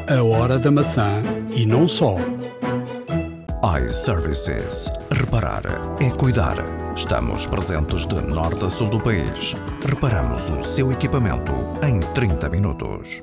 A hora da maçã e não só. iServices. Reparar é cuidar. Estamos presentes de norte a sul do país. Reparamos o seu equipamento em 30 minutos.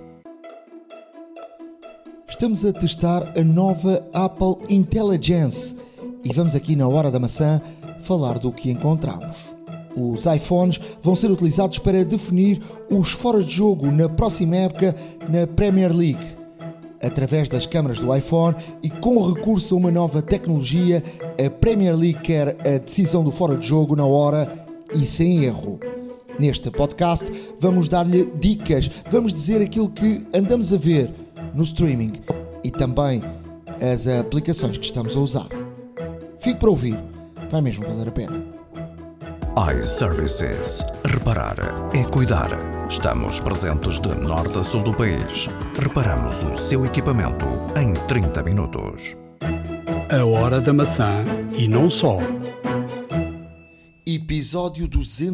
Estamos a testar a nova Apple Intelligence e vamos aqui na Hora da Maçã falar do que encontramos. Os iPhones vão ser utilizados para definir os fora de jogo na próxima época na Premier League. Através das câmaras do iPhone e com recurso a uma nova tecnologia, a Premier League quer a decisão do fora de jogo na hora e sem erro. Neste podcast vamos dar-lhe dicas, vamos dizer aquilo que andamos a ver no streaming e também as aplicações que estamos a usar. Fique para ouvir, vai mesmo valer a pena. iServices. Reparar é cuidar. Estamos presentes de norte a sul do país. Reparamos o seu equipamento em 30 minutos. A hora da maçã e não só. Episódio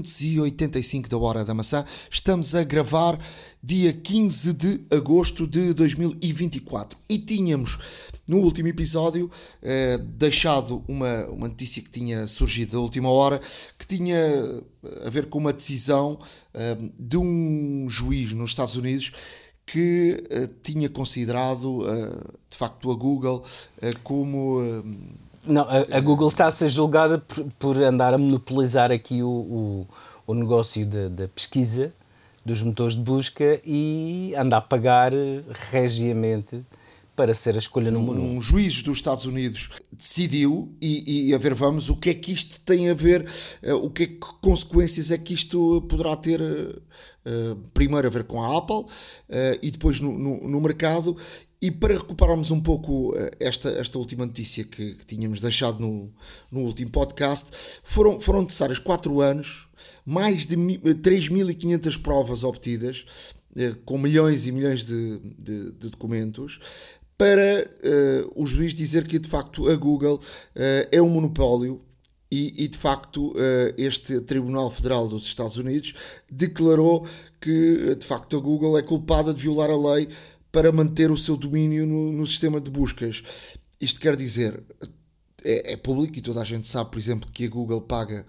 285 da Hora da Maçã. Estamos a gravar dia 15 de agosto de 2024 e tínhamos no último episódio deixado uma notícia que tinha surgido da última hora, que tinha a ver com uma decisão de um juiz nos Estados Unidos que tinha considerado de facto a Google como... Não, a Google está a ser julgada por andar a monopolizar aqui o negócio da pesquisa dos motores de busca e anda a pagar regiamente para ser a escolha número um. Um juiz dos Estados Unidos decidiu, e a ver vamos, o que é que isto tem a ver, o que consequências é que isto poderá ter, primeiro a ver com a Apple e depois no mercado. E para recuperarmos um pouco esta última notícia que tínhamos deixado no último podcast, foram necessários 4 anos, mais de 3.500 provas obtidas, com milhões e milhões de documentos, para o juiz dizer que de facto a Google é um monopólio. E de facto este Tribunal Federal dos Estados Unidos declarou que de facto a Google é culpada de violar a lei para manter o seu domínio no sistema de buscas. Isto quer dizer, é público e toda a gente sabe, por exemplo, que a Google paga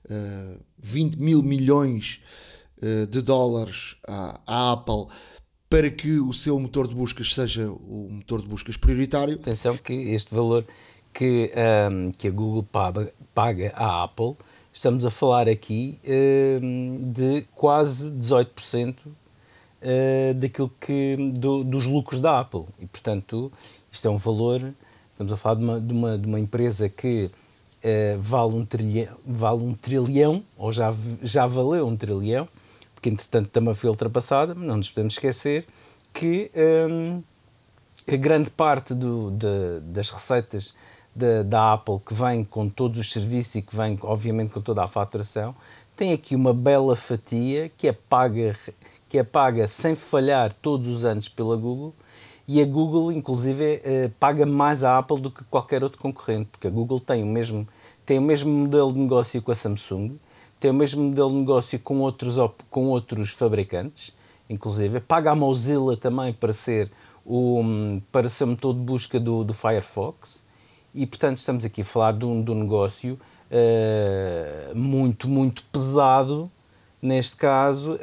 20 mil milhões de dólares à Apple para que o seu motor de buscas seja o motor de buscas prioritário. Atenção que este valor que a Google paga à Apple, estamos a falar aqui de quase 18% daquilo dos lucros da Apple. E, portanto, isto é um valor, estamos a falar de uma empresa que vale um trilhão, ou já valeu 1 trilhão, porque entretanto também foi ultrapassada, mas não nos podemos esquecer que a grande parte das receitas da Apple, que vem com todos os serviços e que vem obviamente com toda a faturação, tem aqui uma bela fatia que é paga sem falhar todos os anos pela Google, e a Google inclusive paga mais à Apple do que qualquer outro concorrente, porque a Google tem o mesmo modelo de negócio com a Samsung, tem o mesmo modelo de negócio com outros fabricantes, inclusive paga a Mozilla também para ser o motor de busca do Firefox, e portanto estamos aqui a falar de um negócio muito, muito pesado, neste caso,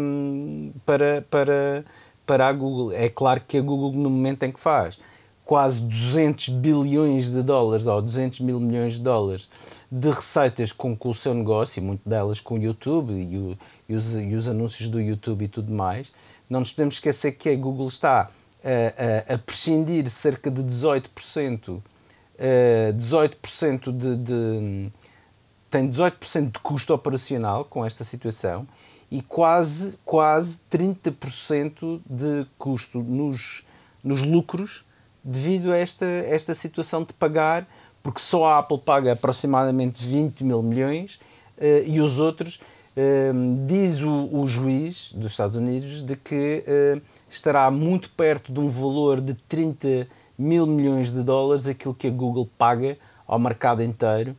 para a Google. É claro que a Google, no momento em que faz quase 200 bilhões de dólares ou 200 mil milhões de dólares de receitas com o seu negócio, e muito delas com o YouTube e os anúncios do YouTube e tudo mais, não nos podemos esquecer que a Google está a prescindir cerca de 18% tem 18% de custo operacional com esta situação e quase 30% de custo nos lucros devido a esta situação de pagar, porque só a Apple paga aproximadamente 20 mil milhões e os outros, diz o juiz dos Estados Unidos, de que estará muito perto de um valor de 30 mil milhões de dólares aquilo que a Google paga ao mercado inteiro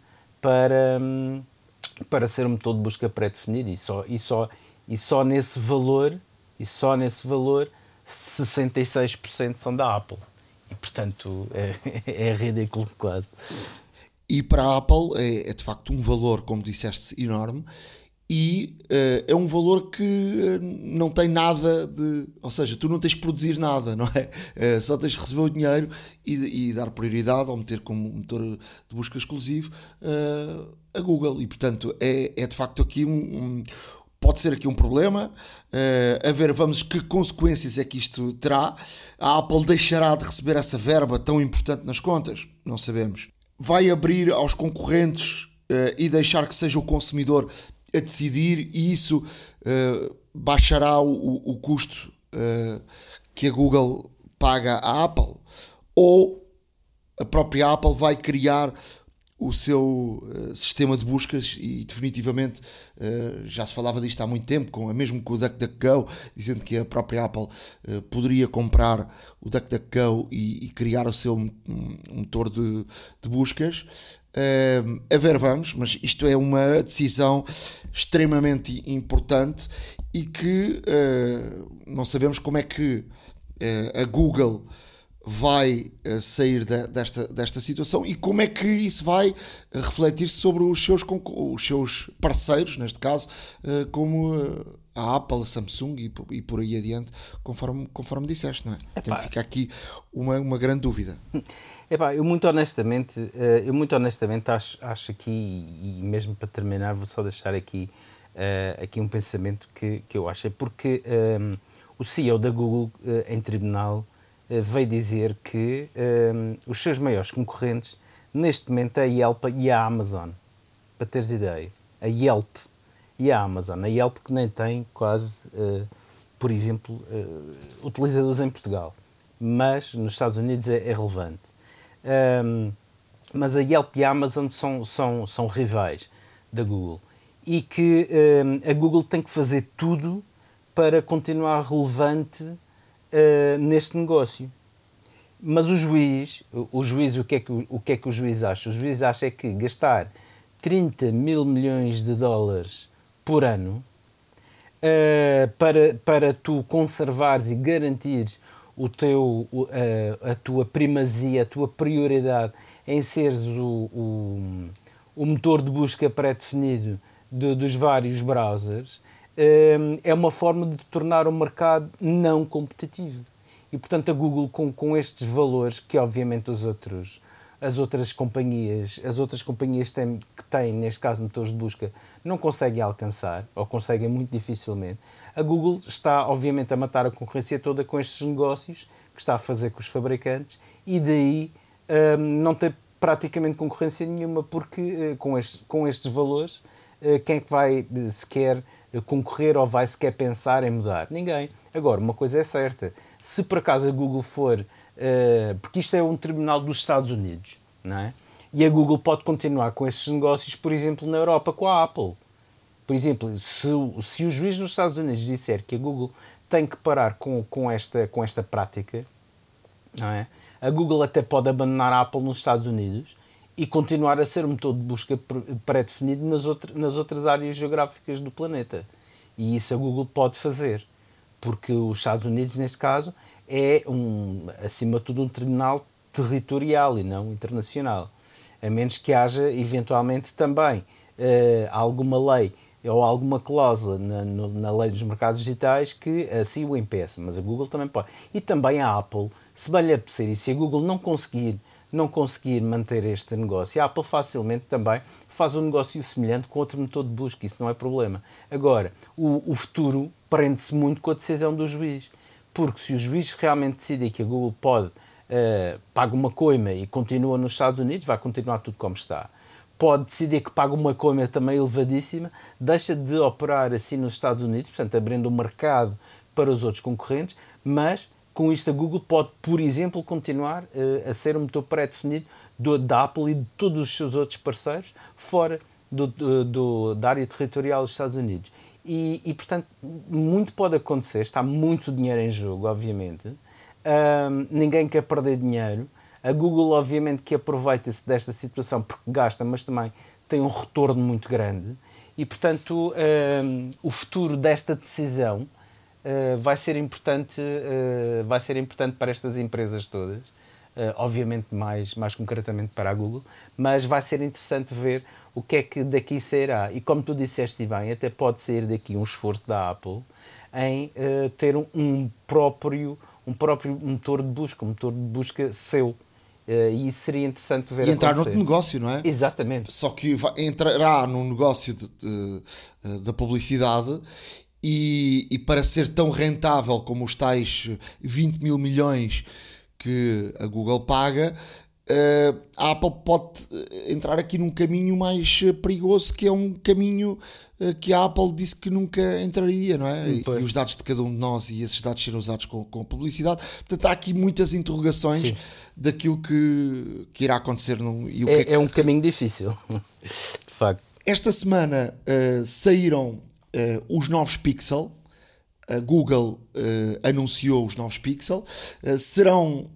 para ser um motor de busca pré-definido, e só nesse valor 66% são da Apple. E, portanto, é ridículo quase. E para a Apple é de facto um valor, como disseste, enorme. E é um valor que não tem nada de... Ou seja, tu não tens de produzir nada, não é? Só tens de receber o dinheiro e dar prioridade ou meter como motor de busca exclusivo a Google. E, portanto, é de facto aqui pode ser aqui um problema. A ver, vamos, que consequências é que isto terá. A Apple deixará de receber essa verba tão importante nas contas? Não sabemos. Vai abrir aos concorrentes e deixar que seja o consumidor a decidir, e isso baixará o custo que a Google paga à Apple? Ou a própria Apple vai criar o seu sistema de buscas e definitivamente já se falava disto há muito tempo, mesmo com o DuckDuckGo, dizendo que a própria Apple poderia comprar o DuckDuckGo e criar o seu motor de buscas. A ver, vamos, mas isto é uma decisão extremamente importante e que não sabemos como é que a Google vai sair desta situação e como é que isso vai refletir-se sobre os seus parceiros, neste caso, como a Apple, a Samsung e por aí adiante, conforme disseste, não é? Portanto, fica aqui uma grande dúvida. Epá, eu muito honestamente acho aqui, e mesmo para terminar, vou só deixar aqui um pensamento que eu acho, é porque o CEO da Google em tribunal veio dizer que os seus maiores concorrentes neste momento é a Yelp e a Amazon, para teres ideia, a Yelp e a Amazon, a Yelp que nem tem quase, por exemplo, utilizadores em Portugal, mas nos Estados Unidos é relevante. Mas a Yelp e a Amazon são rivais da Google e que a Google tem que fazer tudo para continuar relevante neste negócio. Mas o juiz, o que é que o juiz acha? O juiz acha é que gastar 30 mil milhões de dólares por ano para tu conservares e garantires a tua primazia, a tua prioridade em seres o motor de busca pré-definido dos vários browsers, é uma forma de tornar o mercado não competitivo. E, portanto, a Google, com estes valores que, obviamente, as outras companhias que têm, neste caso, motores de busca, não conseguem alcançar, ou conseguem muito dificilmente, a Google está, obviamente, a matar a concorrência toda com estes negócios que está a fazer com os fabricantes e daí não tem praticamente concorrência nenhuma, porque com estes valores, quem é que vai sequer concorrer ou vai sequer pensar em mudar? Ninguém. Agora, uma coisa é certa, se por acaso a Google for... porque isto é um tribunal dos Estados Unidos, não é? E a Google pode continuar com estes negócios, por exemplo, na Europa com a Apple. Por exemplo, se o juiz nos Estados Unidos disser que a Google tem que parar com esta prática, não é? A Google até pode abandonar a Apple nos Estados Unidos e continuar a ser um motor de busca pré-definido nas outras áreas geográficas do planeta. E isso a Google pode fazer, porque os Estados Unidos, neste caso, é, acima de tudo, um tribunal territorial e não internacional. A menos que haja, eventualmente, também alguma lei ou alguma cláusula na lei dos mercados digitais que assim o impeça. Mas a Google também pode. E também a Apple, se bem lhe apetecer, e se a Google não conseguir manter este negócio, a Apple facilmente também faz um negócio semelhante com outro motor de busca, isso não é problema. Agora, o futuro prende-se muito com a decisão do juiz, porque se o juiz realmente decidir que a Google pode paga uma coima e continua nos Estados Unidos, vai continuar tudo como está. Pode decidir que paga uma coima também elevadíssima, deixa de operar assim nos Estados Unidos, portanto abrindo o mercado para os outros concorrentes, mas com isto a Google pode, por exemplo, continuar a ser um motor pré-definido da Apple e de todos os seus outros parceiros fora da área territorial dos Estados Unidos. E, portanto, muito pode acontecer, está muito dinheiro em jogo, obviamente. Ninguém quer perder dinheiro. A Google, obviamente, que aproveita-se desta situação porque gasta, mas também tem um retorno muito grande. E, portanto, o futuro desta decisão vai ser importante para estas empresas todas, obviamente mais concretamente para a Google, mas vai ser interessante ver o que é que daqui sairá. E como tu disseste bem, até pode sair daqui um esforço da Apple em ter um próprio motor de busca seu. E isso seria interessante ver e entrar acontecer. noutro negócio, não é? Exatamente. Só que entrará num negócio da publicidade e para ser tão rentável como os tais 20 mil milhões que a Google paga, a Apple pode entrar aqui num caminho mais perigoso, que é um caminho que a Apple disse que nunca entraria, não é? E os dados de cada um de nós e esses dados serem usados com publicidade. Portanto, há aqui muitas interrogações. Sim. Daquilo que irá acontecer. É um caminho difícil, de facto. Esta semana saíram os novos Pixel. A Google anunciou os novos Pixel. Serão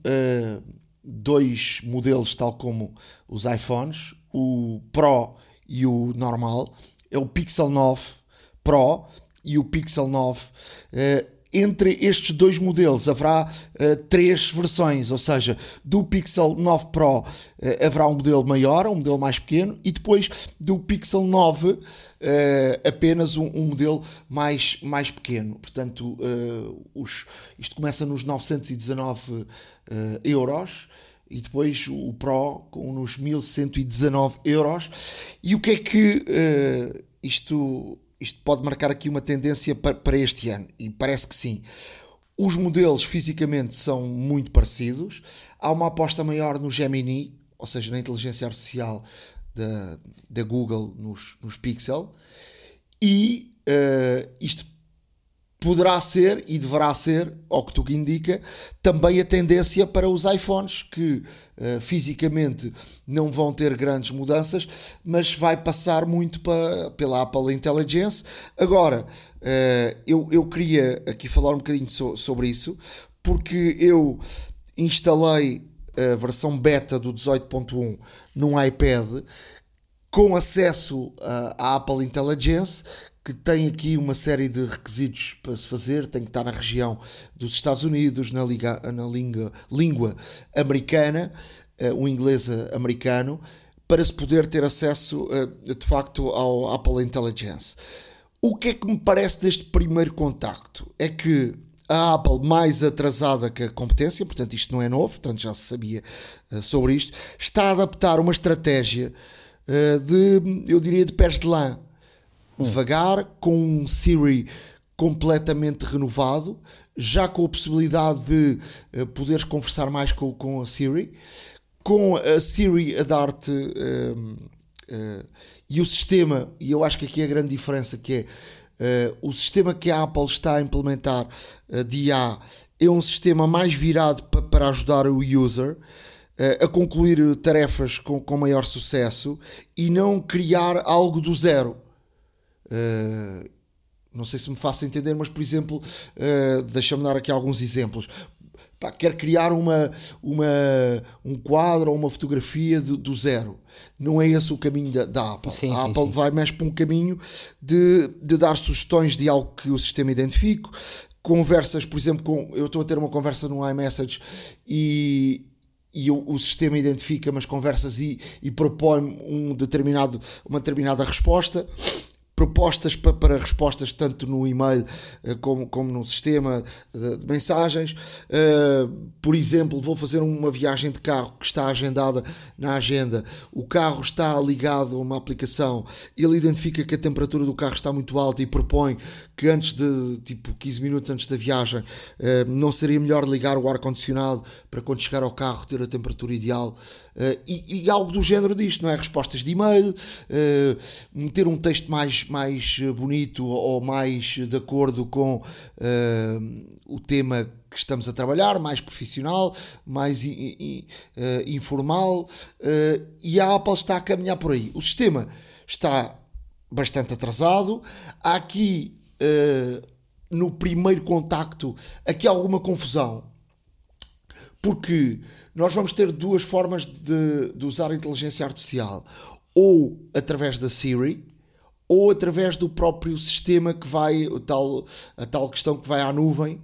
2 modelos, tal como os iPhones, o Pro e o normal. É o Pixel 9 Pro e o Pixel 9. Entre estes 2 modelos haverá 3 versões, ou seja, do Pixel 9 Pro haverá um modelo maior, um modelo mais pequeno, e depois do Pixel 9 apenas um modelo mais pequeno. Portanto, isto começa nos 919 euros e depois o Pro nos 1119 euros. E o que é que isto pode marcar aqui uma tendência para este ano? E parece que sim. Os modelos fisicamente são muito parecidos. Há uma aposta maior no Gemini, ou seja, na inteligência artificial da Google nos Pixel. E isto poderá ser e deverá ser, ao que tudo indica, também a tendência para os iPhones, que fisicamente não vão ter grandes mudanças, mas vai passar muito pela Apple Intelligence. Agora, eu queria aqui falar um bocadinho sobre isso, porque eu instalei a versão beta do 18.1 num iPad com acesso à Apple Intelligence, que tem aqui uma série de requisitos para se fazer. Tem que estar na região dos Estados Unidos, na língua americana, o inglês americano, para se poder ter acesso de facto ao Apple Intelligence. O que é que me parece deste primeiro contacto? É que a Apple, mais atrasada que a competência, portanto isto não é novo, portanto já se sabia sobre isto, está a adaptar uma estratégia eu diria de pés de lã, devagar, com um Siri completamente renovado, já com a possibilidade de poderes conversar mais com a Siri, com a Siri a dar-te e o sistema, e eu acho que aqui é a grande diferença, que é o sistema que a Apple está a implementar de IA é um sistema mais virado para ajudar o user a concluir tarefas com maior sucesso e não criar algo do zero. Não sei se me faço entender, mas por exemplo, deixa-me dar aqui alguns exemplos. Quer criar um quadro ou uma fotografia do zero. Não é esse o caminho da Apple. Sim, a Apple sim. vai mais para um caminho de dar sugestões de algo que o sistema identifique. Conversas, por exemplo, eu estou a ter uma conversa no iMessage e o sistema identifica umas conversas e propõe uma determinada resposta. Propostas para respostas tanto no e-mail como no sistema de mensagens. Por exemplo, vou fazer uma viagem de carro que está agendada na agenda, o carro está ligado a uma aplicação, ele identifica que a temperatura do carro está muito alta e propõe que antes de 15 minutos antes da viagem não seria melhor ligar o ar-condicionado para quando chegar ao carro ter a temperatura ideal. E algo do género disto, não é? Respostas de e-mail, meter um texto mais bonito ou mais de acordo com o tema que estamos a trabalhar, mais profissional, mais informal, e a Apple está a caminhar por aí. O sistema está bastante atrasado. Há aqui, no primeiro contacto, aqui alguma confusão, porque nós vamos ter duas formas de usar a inteligência artificial, ou através da Siri, ou através do próprio sistema que vai, a tal questão que vai à nuvem,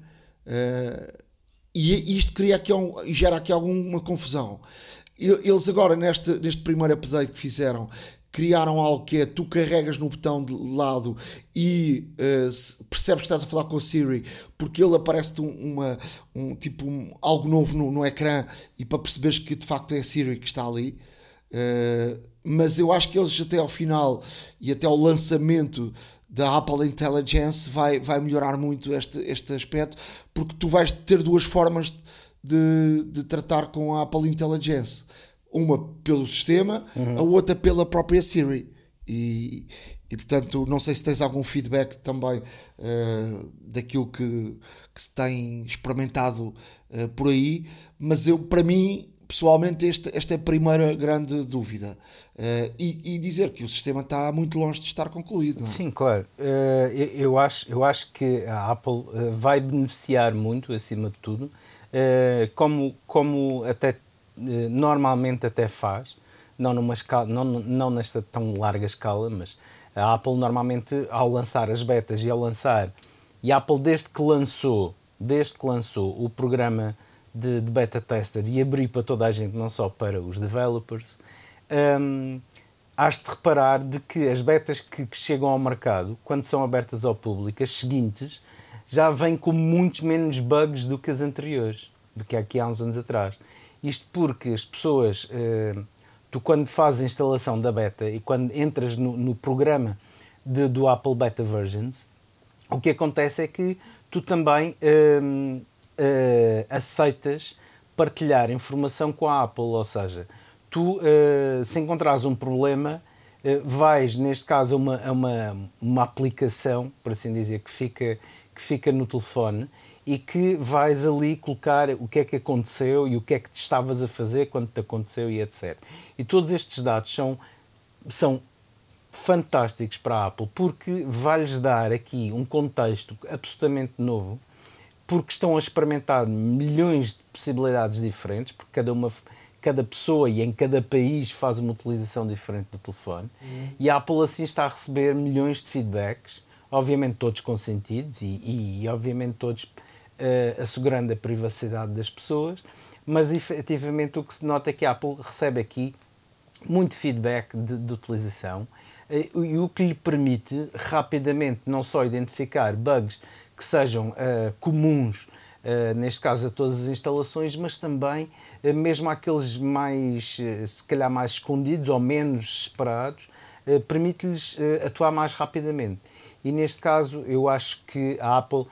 e isto gera aqui alguma confusão. Eles agora, neste primeiro update que fizeram, criaram algo que é, tu carregas no botão de lado e percebes que estás a falar com a Siri, porque ele aparece-te algo novo no ecrã, e para perceberes que de facto é a Siri que está ali. Mas eu acho que eles até ao final e até ao lançamento da Apple Intelligence vai melhorar muito este aspecto, porque tu vais ter duas formas de tratar com a Apple Intelligence. Uma pelo sistema, a outra pela própria Siri. E portanto, não sei se tens algum feedback também daquilo que se tem experimentado por aí, mas para mim, pessoalmente, esta é a primeira grande dúvida. E dizer que o sistema está muito longe de estar concluído. Não é? Sim, claro. Eu acho que a Apple vai beneficiar muito, acima de tudo, como até normalmente até faz, não numa escala, não nesta tão larga escala, mas a Apple normalmente, ao lançar as betas e a Apple desde que lançou o programa de beta tester e abrir para toda a gente, não só para os developers, has de reparar de que as betas que chegam ao mercado, quando são abertas ao público, as seguintes, já vêm com muitos menos bugs do que as anteriores, do que aqui há uns anos atrás. Isto porque as pessoas, tu quando fazes a instalação da beta e quando entras no programa do Apple Beta Versions, o que acontece é que tu também aceitas partilhar informação com a Apple, ou seja, tu, se encontrares um problema, vais, neste caso, a uma aplicação, por assim dizer, que fica no telefone, e que vais ali colocar o que é que aconteceu e o que é que te estavas a fazer quando te aconteceu e etc. E todos estes dados são fantásticos para a Apple, porque vai-lhes dar aqui um contexto absolutamente novo, porque estão a experimentar milhões de possibilidades diferentes, porque cada pessoa e em cada país faz uma utilização diferente do telefone, e a Apple assim está a receber milhões de feedbacks, obviamente todos consentidos e obviamente todos assegurando a privacidade das pessoas, mas efetivamente o que se nota é que a Apple recebe aqui muito feedback de utilização, e o que lhe permite rapidamente não só identificar bugs que sejam comuns, neste caso a todas as instalações, mas também mesmo aqueles mais, se calhar mais escondidos ou menos esperados, permite-lhes atuar mais rapidamente. E neste caso eu acho que a Apple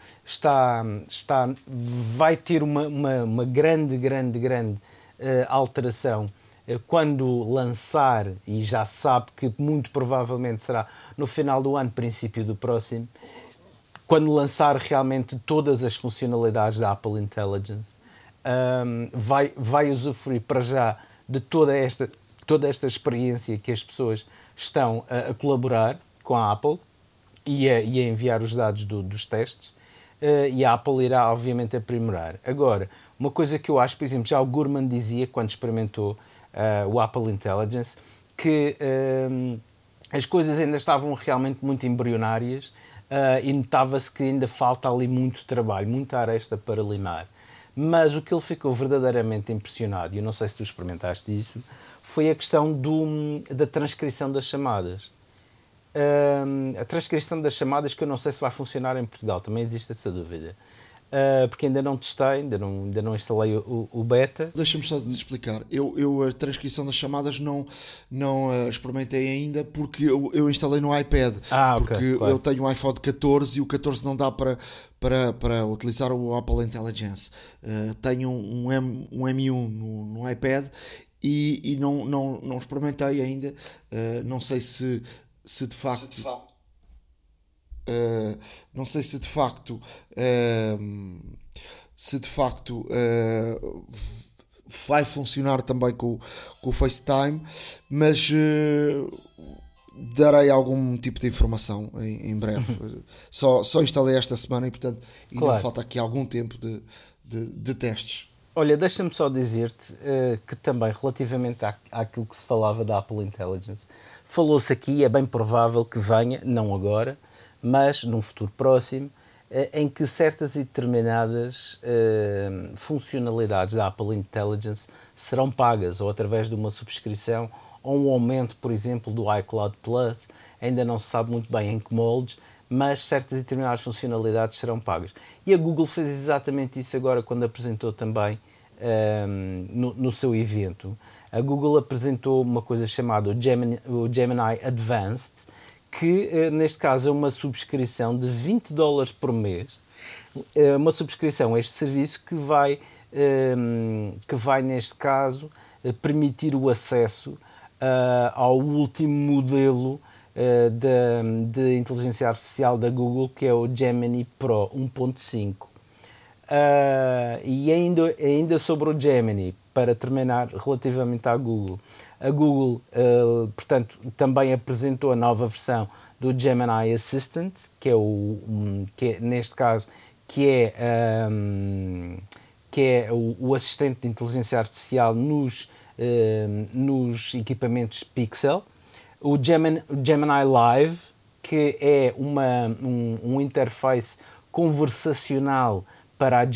vai ter uma grande alteração quando lançar, e já sabe que muito provavelmente será no final do ano, princípio do próximo, quando lançar realmente todas as funcionalidades da Apple Intelligence, vai usufruir para já de toda esta experiência que as pessoas estão a colaborar com a Apple e a enviar os dados dos testes, e a Apple irá obviamente aprimorar. Agora, uma coisa que eu acho, por exemplo, já o Gurman dizia quando experimentou o Apple Intelligence, que as coisas ainda estavam realmente muito embrionárias, e notava-se que ainda falta ali muito trabalho, muita aresta para limar. Mas o que ele ficou verdadeiramente impressionado, e eu não sei se tu experimentaste isso, foi a questão da transcrição das chamadas. A transcrição das chamadas, que eu não sei se vai funcionar em Portugal, também existe essa dúvida. Porque ainda não testei, ainda não instalei o beta. Deixa-me só explicar. Eu a transcrição das chamadas não experimentei ainda, porque eu instalei no iPad. Porque okay, claro. Eu tenho um iPhone 14 e o 14 não dá para utilizar o Apple Intelligence. Tenho um M1 no iPad e não experimentei ainda. Não sei se de facto... não sei se de facto vai funcionar também com o FaceTime, mas darei algum tipo de informação em breve. Só instalei esta semana e portanto ainda falta aqui algum tempo de testes. Olha, deixa-me só dizer-te que também relativamente àquilo que se falava da Apple Intelligence, falou-se aqui, é bem provável que venha, não agora, mas num futuro próximo, em que certas e determinadas funcionalidades da Apple Intelligence serão pagas, ou através de uma subscrição, ou um aumento, por exemplo, do iCloud Plus. Ainda não se sabe muito bem em que moldes, mas certas e determinadas funcionalidades serão pagas. E a Google fez exatamente isso agora quando apresentou também no seu evento. A Google apresentou uma coisa chamada o Gemini Advanced, que neste caso é uma subscrição de $20 por mês, uma subscrição a este serviço que vai neste caso permitir o acesso ao último modelo de inteligência artificial da Google, que é o Gemini Pro 1.5. E ainda sobre o Gemini, para terminar relativamente à Google, a Google, portanto, também apresentou a nova versão do Gemini Assistant, que é neste caso, que é o assistente de inteligência artificial nos equipamentos Pixel. O Gemini Live, que é um interface conversacional para a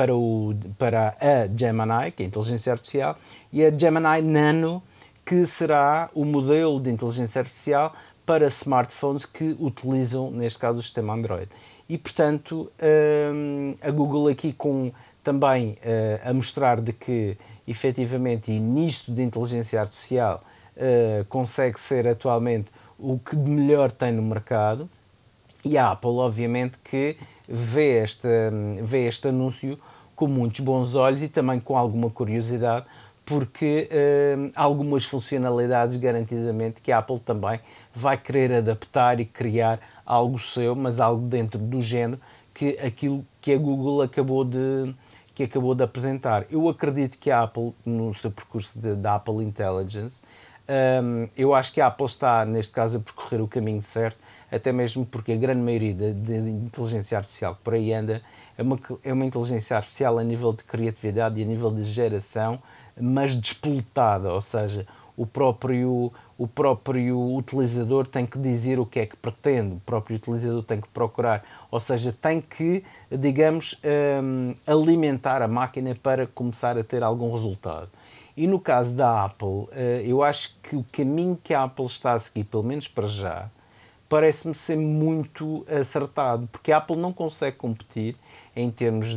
Gemini, que é a inteligência artificial, e a Gemini Nano, que será o modelo de inteligência artificial para smartphones que utilizam, neste caso, o sistema Android. E, portanto, a Google aqui também a mostrar de que, efetivamente, e nisto de inteligência artificial, consegue ser atualmente o que de melhor tem no mercado. E a Apple, obviamente, que vê este anúncio com muitos bons olhos e também com alguma curiosidade, porque algumas funcionalidades, garantidamente, que a Apple também vai querer adaptar e criar algo seu, mas algo dentro do género que aquilo que a Google acabou de apresentar. Eu acredito que a Apple, no seu percurso da Apple Intelligence, eu acho que a Apple está, neste caso, a percorrer o caminho certo, até mesmo porque a grande maioria de inteligência artificial que por aí anda é uma inteligência artificial a nível de criatividade e a nível de geração, mas despoletada, ou seja, o próprio utilizador tem que dizer o que é que pretende, o próprio utilizador tem que procurar, ou seja, tem que, digamos, alimentar a máquina para começar a ter algum resultado. E no caso da Apple, eu acho que o caminho que a Apple está a seguir, pelo menos para já, parece-me ser muito acertado, porque a Apple não consegue competir em termos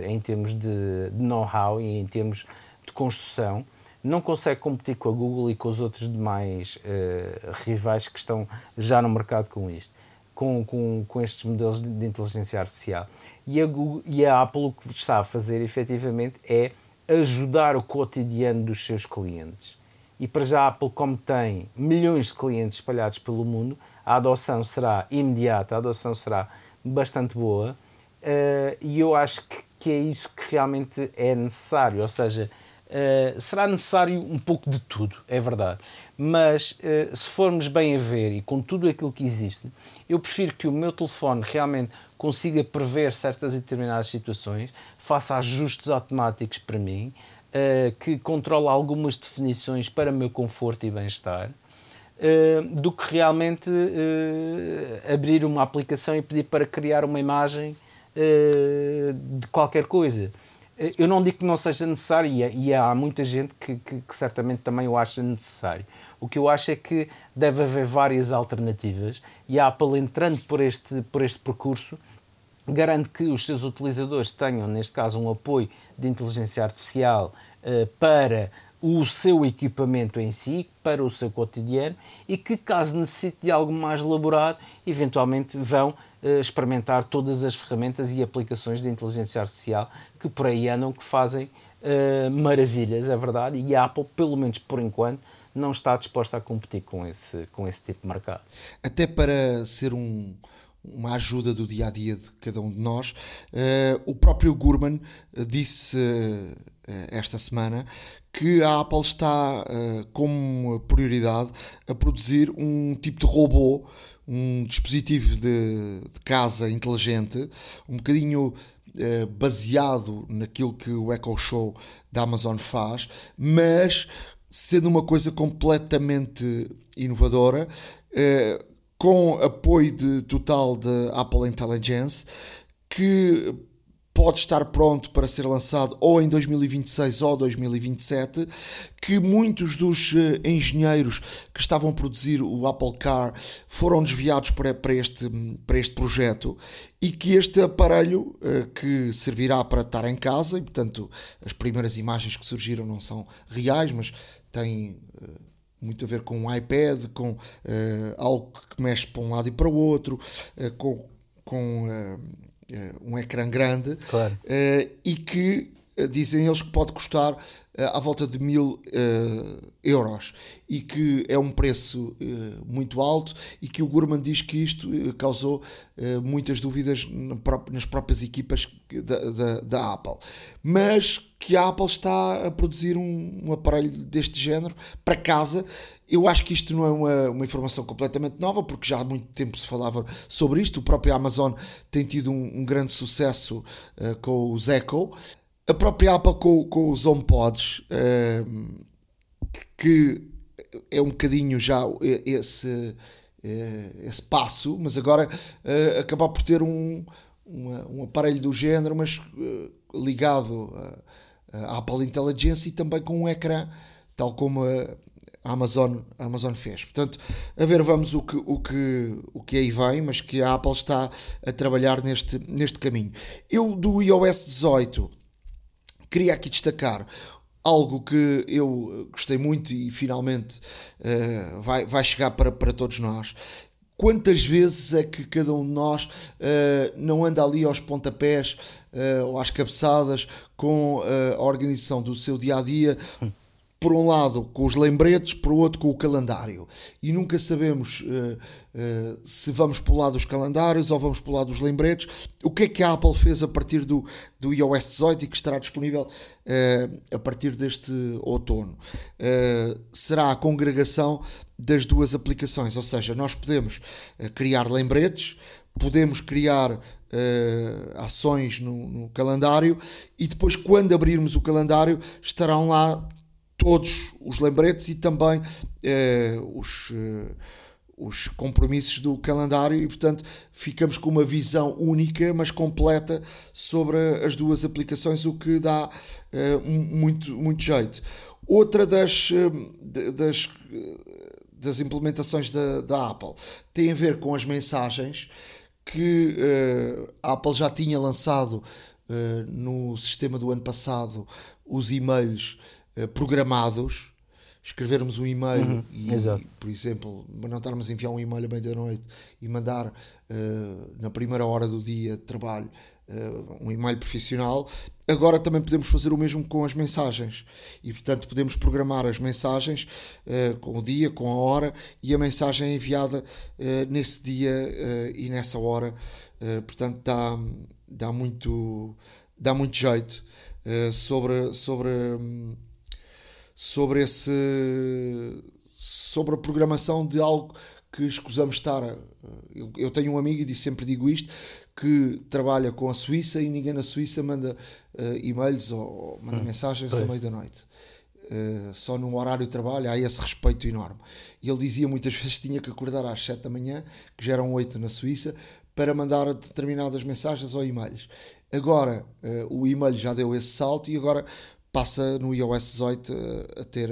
de know-how e em termos de construção, não consegue competir com a Google e com os outros demais rivais que estão já no mercado com isto, com estes modelos de inteligência artificial. E a Apple o que está a fazer, efetivamente, é ajudar o cotidiano dos seus clientes. E para já a Apple, como tem milhões de clientes espalhados pelo mundo, a adoção será imediata, a adoção será bastante boa, e eu acho que é isso que realmente é necessário, ou seja, será necessário um pouco de tudo, é verdade, mas se formos bem a ver e com tudo aquilo que existe, eu prefiro que o meu telefone realmente consiga prever certas e determinadas situações, faça ajustes automáticos para mim, que controle algumas definições para o meu conforto e bem-estar, do que realmente abrir uma aplicação e pedir para criar uma imagem de qualquer coisa. Eu não digo que não seja necessário, e há muita gente que certamente também o acha necessário. O que eu acho é que deve haver várias alternativas, e a Apple, entrando por este percurso, garante que os seus utilizadores tenham, neste caso, um apoio de inteligência artificial para o seu equipamento em si, para o seu cotidiano, e que, caso necessite de algo mais elaborado, eventualmente vão experimentar todas as ferramentas e aplicações de inteligência artificial que por aí andam, que fazem maravilhas, é verdade, e a Apple, pelo menos por enquanto, não está disposta a competir com esse tipo de mercado. Até para ser uma ajuda do dia-a-dia de cada um de nós, o próprio Gurman disse esta semana que a Apple está como prioridade a produzir um tipo de robô, um dispositivo de casa inteligente, um bocadinho baseado naquilo que o Echo Show da Amazon faz, mas sendo uma coisa completamente inovadora, com apoio total da Apple Intelligence, que pode estar pronto para ser lançado ou em 2026 ou 2027, que muitos dos engenheiros que estavam a produzir o Apple Car foram desviados para este projeto, e que este aparelho, que servirá para estar em casa, e portanto as primeiras imagens que surgiram não são reais, mas têm muito a ver com um iPad, com algo que mexe para um lado e para o outro, com um ecrã grande, claro. E que dizem eles que pode custar à volta de 1.000 euros, e que é um preço muito alto, e que o Gurman diz que isto causou muitas dúvidas nas próprias equipas da Apple, mas que a Apple está a produzir um aparelho deste género para casa. Eu acho que isto não é uma informação completamente nova, porque já há muito tempo se falava sobre isto. O próprio Amazon tem tido um grande sucesso com os Echo. A própria Apple com os HomePods, que é um bocadinho já esse passo, mas agora acabar por ter um aparelho do género, mas ligado à Apple Intelligence, e também com um ecrã, tal como a Amazon fez. Portanto, a ver, vamos o que aí vem, mas que a Apple está a trabalhar neste caminho. Eu, do iOS 18, queria aqui destacar algo que eu gostei muito, e finalmente vai chegar para todos nós. Quantas vezes é que cada um de nós não anda ali aos pontapés ou às cabeçadas com a organização do seu dia-a-dia, por um lado com os lembretes, por outro com o calendário, e nunca sabemos se vamos para o lado dos calendários ou vamos para o lado dos lembretes. O que é que a Apple fez a partir do iOS 18 e que estará disponível a partir deste outono? Será a congregação das duas aplicações, ou seja, nós podemos criar lembretes, podemos criar ações no calendário, e depois, quando abrirmos o calendário, estarão lá todos os lembretes e também os compromissos do calendário, e portanto ficamos com uma visão única, mas completa, sobre as duas aplicações, o que dá muito jeito. Outra das implementações da Apple tem a ver com as mensagens, que a Apple já tinha lançado no sistema do ano passado os e-mails programados. Escrevermos um e-mail por exemplo, não estarmos a enviar um e-mail à meia-noite e mandar na primeira hora do dia de trabalho um e-mail profissional. Agora também podemos fazer o mesmo com as mensagens, e portanto podemos programar as mensagens com o dia, com a hora, e a mensagem é enviada nesse dia e nessa hora. Portanto dá muito jeito sobre a programação de algo que escusamos estar. Eu tenho um amigo, e sempre digo isto, que trabalha com a Suíça, e ninguém na Suíça manda e-mails ou manda mensagens à meia-noite. Só no horário de trabalho há esse respeito enorme. E ele dizia muitas vezes que tinha que acordar às 7 da manhã, que já eram 8 na Suíça, para mandar determinadas mensagens ou e-mails. Agora o e-mail já deu esse salto, e agora passa no iOS 18 a ter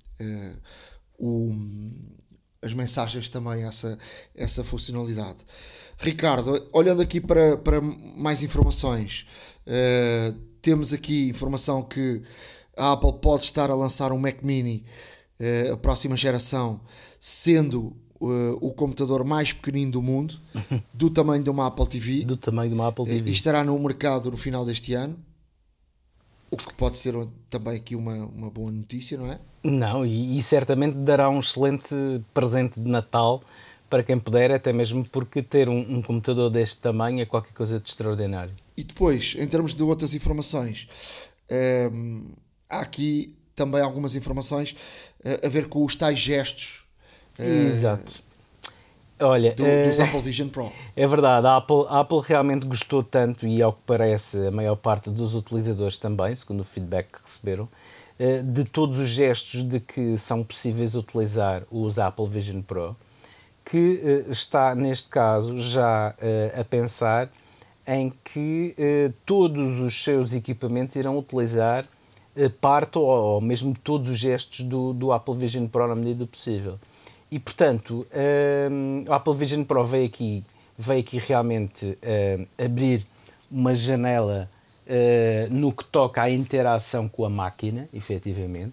as mensagens também, essa funcionalidade. Ricardo, olhando aqui para mais informações, temos aqui informação que a Apple pode estar a lançar um Mac Mini, a próxima geração, sendo o computador mais pequenino do mundo, do tamanho de uma Apple TV. Do tamanho de uma Apple TV. E estará no mercado no final deste ano. O que pode ser também aqui uma boa notícia, não é? Não, e certamente dará um excelente presente de Natal para quem puder, até mesmo porque ter um computador deste tamanho é qualquer coisa de extraordinário. E depois, em termos de outras informações, há aqui também algumas informações a ver com os tais gestos. Exato. Olha, dos Apple Vision Pro. É verdade, a Apple realmente gostou tanto, e ao que parece a maior parte dos utilizadores também, segundo o feedback que receberam, de todos os gestos de que são possíveis utilizar os Apple Vision Pro, que está, neste caso, já a pensar em que todos os seus equipamentos irão utilizar parte ou mesmo todos os gestos do Apple Vision Pro na medida do possível. E, portanto, o Apple Vision Pro veio aqui realmente abrir uma janela no que toca à interação com a máquina, efetivamente.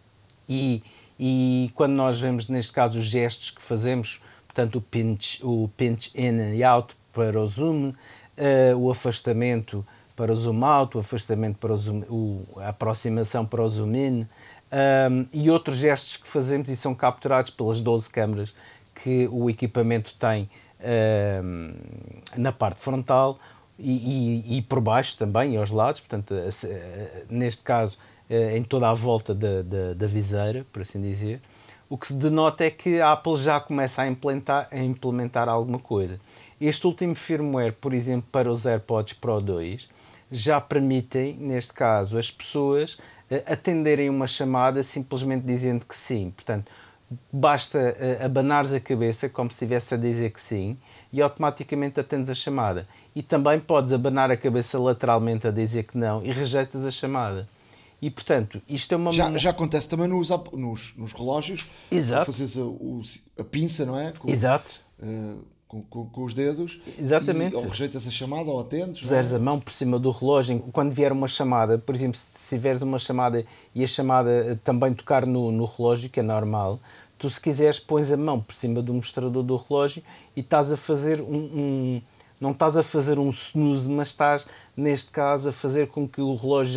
E quando nós vemos, neste caso, os gestos que fazemos, portanto, o pinch in e out para o zoom, o afastamento para o zoom out, o afastamento para a aproximação para o zoom in, e outros gestos que fazemos e são capturados pelas 12 câmaras que o equipamento tem na parte frontal e por baixo também, e aos lados, portanto, neste caso, em toda a volta da viseira, por assim dizer. O que se denota é que a Apple já começa a implementar alguma coisa. Este último firmware, por exemplo, para os AirPods Pro 2, já permitem, neste caso, as pessoas atenderem uma chamada simplesmente dizendo que sim. Portanto, basta abanares a cabeça como se estivesse a dizer que sim e automaticamente atendes a chamada. E também podes abanar a cabeça lateralmente a dizer que não e rejeitas a chamada. E, portanto, isto é uma... Já acontece também nos relógios. Exato. Fazes a pinça, não é? Exato. Com os dedos. Exatamente. Ou rejeitas a chamada ou atendes. Puseres a mão por cima do relógio. Quando vier uma chamada, por exemplo, se tiveres uma chamada e a chamada também tocar no relógio, que é normal, tu, se quiseres, pões a mão por cima do mostrador do relógio e estás a fazer não estás a fazer um snooze, mas estás, neste caso, a fazer com que o relógio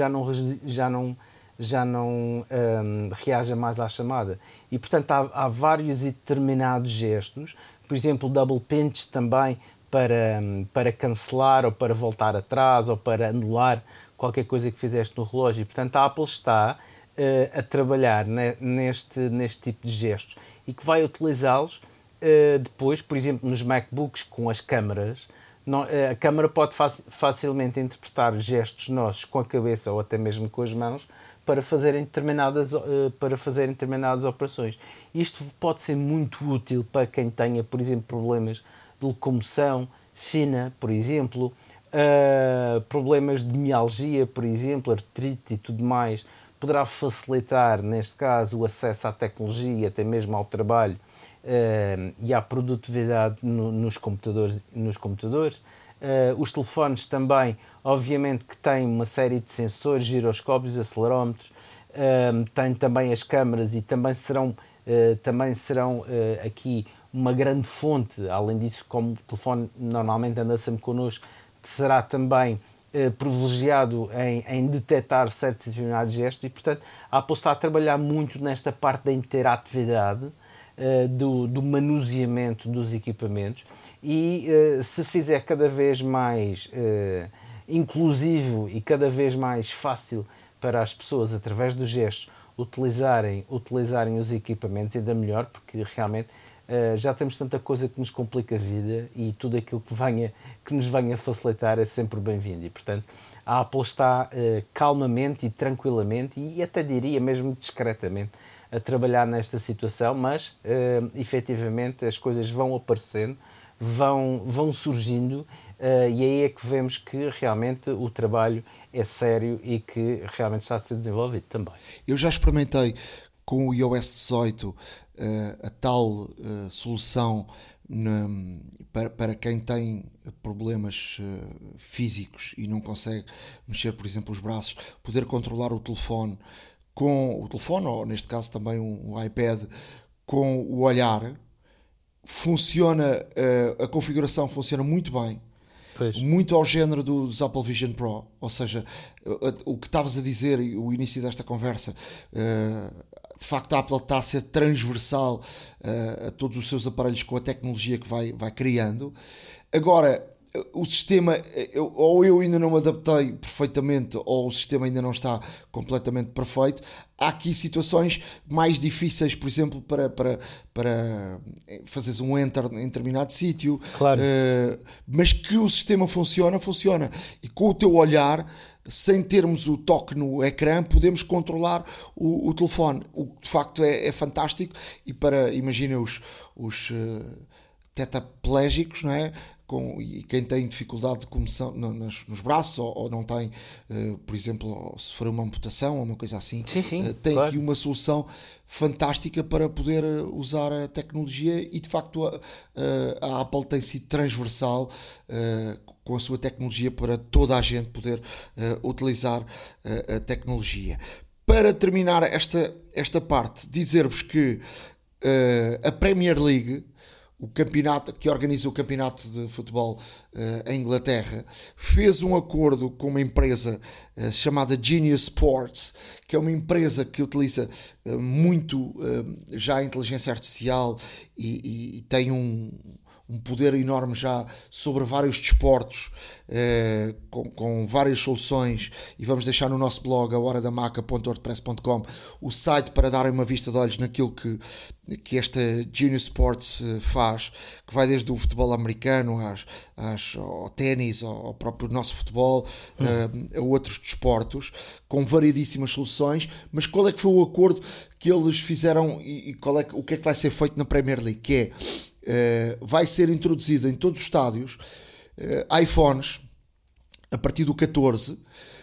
já não reaja mais à chamada. E, portanto, há vários e determinados gestos, por exemplo, o double pinch também para cancelar ou para voltar atrás ou para anular qualquer coisa que fizeste no relógio. E, portanto, a Apple está a trabalhar neste tipo de gestos e que vai utilizá-los depois, por exemplo, nos MacBooks com as câmaras. A câmara pode facilmente interpretar gestos nossos com a cabeça ou até mesmo com as mãos para fazerem determinadas operações. Isto pode ser muito útil para quem tenha, por exemplo, problemas de locomoção fina, por exemplo, problemas de mialgia, por exemplo, artrite e tudo mais. Poderá facilitar, neste caso, o acesso à tecnologia, até mesmo ao trabalho, e à produtividade nos computadores. Os telefones também, obviamente, que têm uma série de sensores, giroscópios, acelerómetros, têm também as câmaras e também serão aqui uma grande fonte. Além disso, como o telefone normalmente anda sempre connosco, será também privilegiado em detectar certos e determinados gestos e, portanto, a Apple está a trabalhar muito nesta parte da interatividade, do manuseamento dos equipamentos e se fizer cada vez mais inclusivo e cada vez mais fácil para as pessoas, através dos gestos, utilizarem os equipamentos, ainda melhor, porque realmente já temos tanta coisa que nos complica a vida e tudo aquilo que nos venha facilitar é sempre bem-vindo. E, portanto, a Apple está calmamente e tranquilamente e até diria mesmo discretamente a trabalhar nesta situação, mas efetivamente as coisas vão aparecendo, vão surgindo e aí é que vemos que realmente o trabalho é sério e que realmente está a ser desenvolvido também. Eu já experimentei com o iOS 18 a tal solução para quem tem problemas físicos e não consegue mexer, por exemplo, os braços, poder controlar o telefone ou neste caso também um iPad com o olhar. Funciona, a configuração funciona muito bem. Pois. Muito ao género dos Apple Vision Pro, ou seja, o que estavas a dizer, o início desta conversa, de facto a Apple está a ser transversal a todos os seus aparelhos com a tecnologia que vai criando. Agora, o sistema, eu ainda não me adaptei perfeitamente, ou o sistema ainda não está completamente perfeito. Há aqui situações mais difíceis, por exemplo, para fazeres um enter em determinado sítio, claro. Mas que o sistema funciona, e com o teu olhar sem termos o toque no ecrã, podemos controlar o telefone, o que de facto é fantástico. E imagina os tetraplégicos, não é? E quem tem dificuldade de comoção nos braços, ou não tem, por exemplo, se for uma amputação ou uma coisa assim, tem claro, aqui uma solução fantástica para poder usar a tecnologia. E de facto a Apple tem sido transversal com a sua tecnologia para toda a gente poder utilizar a tecnologia. Para terminar esta parte, dizer-vos que a Premier League, o campeonato que organiza o campeonato de futebol em Inglaterra, fez um acordo com uma empresa chamada Genius Sports, que é uma empresa que utiliza muito já a inteligência artificial e tem um poder enorme já sobre vários desportos, com várias soluções. E vamos deixar no nosso blog, ahoradamaca.wordpress.com, o site para darem uma vista de olhos naquilo que esta Genius Sports faz, que vai desde o futebol americano ao ténis, ao próprio nosso futebol, a outros desportos, com variedíssimas soluções. Mas qual é que foi o acordo que eles fizeram e o que é que vai ser feito na Premier League? Que vai ser introduzido em todos os estádios iPhones a partir do 14,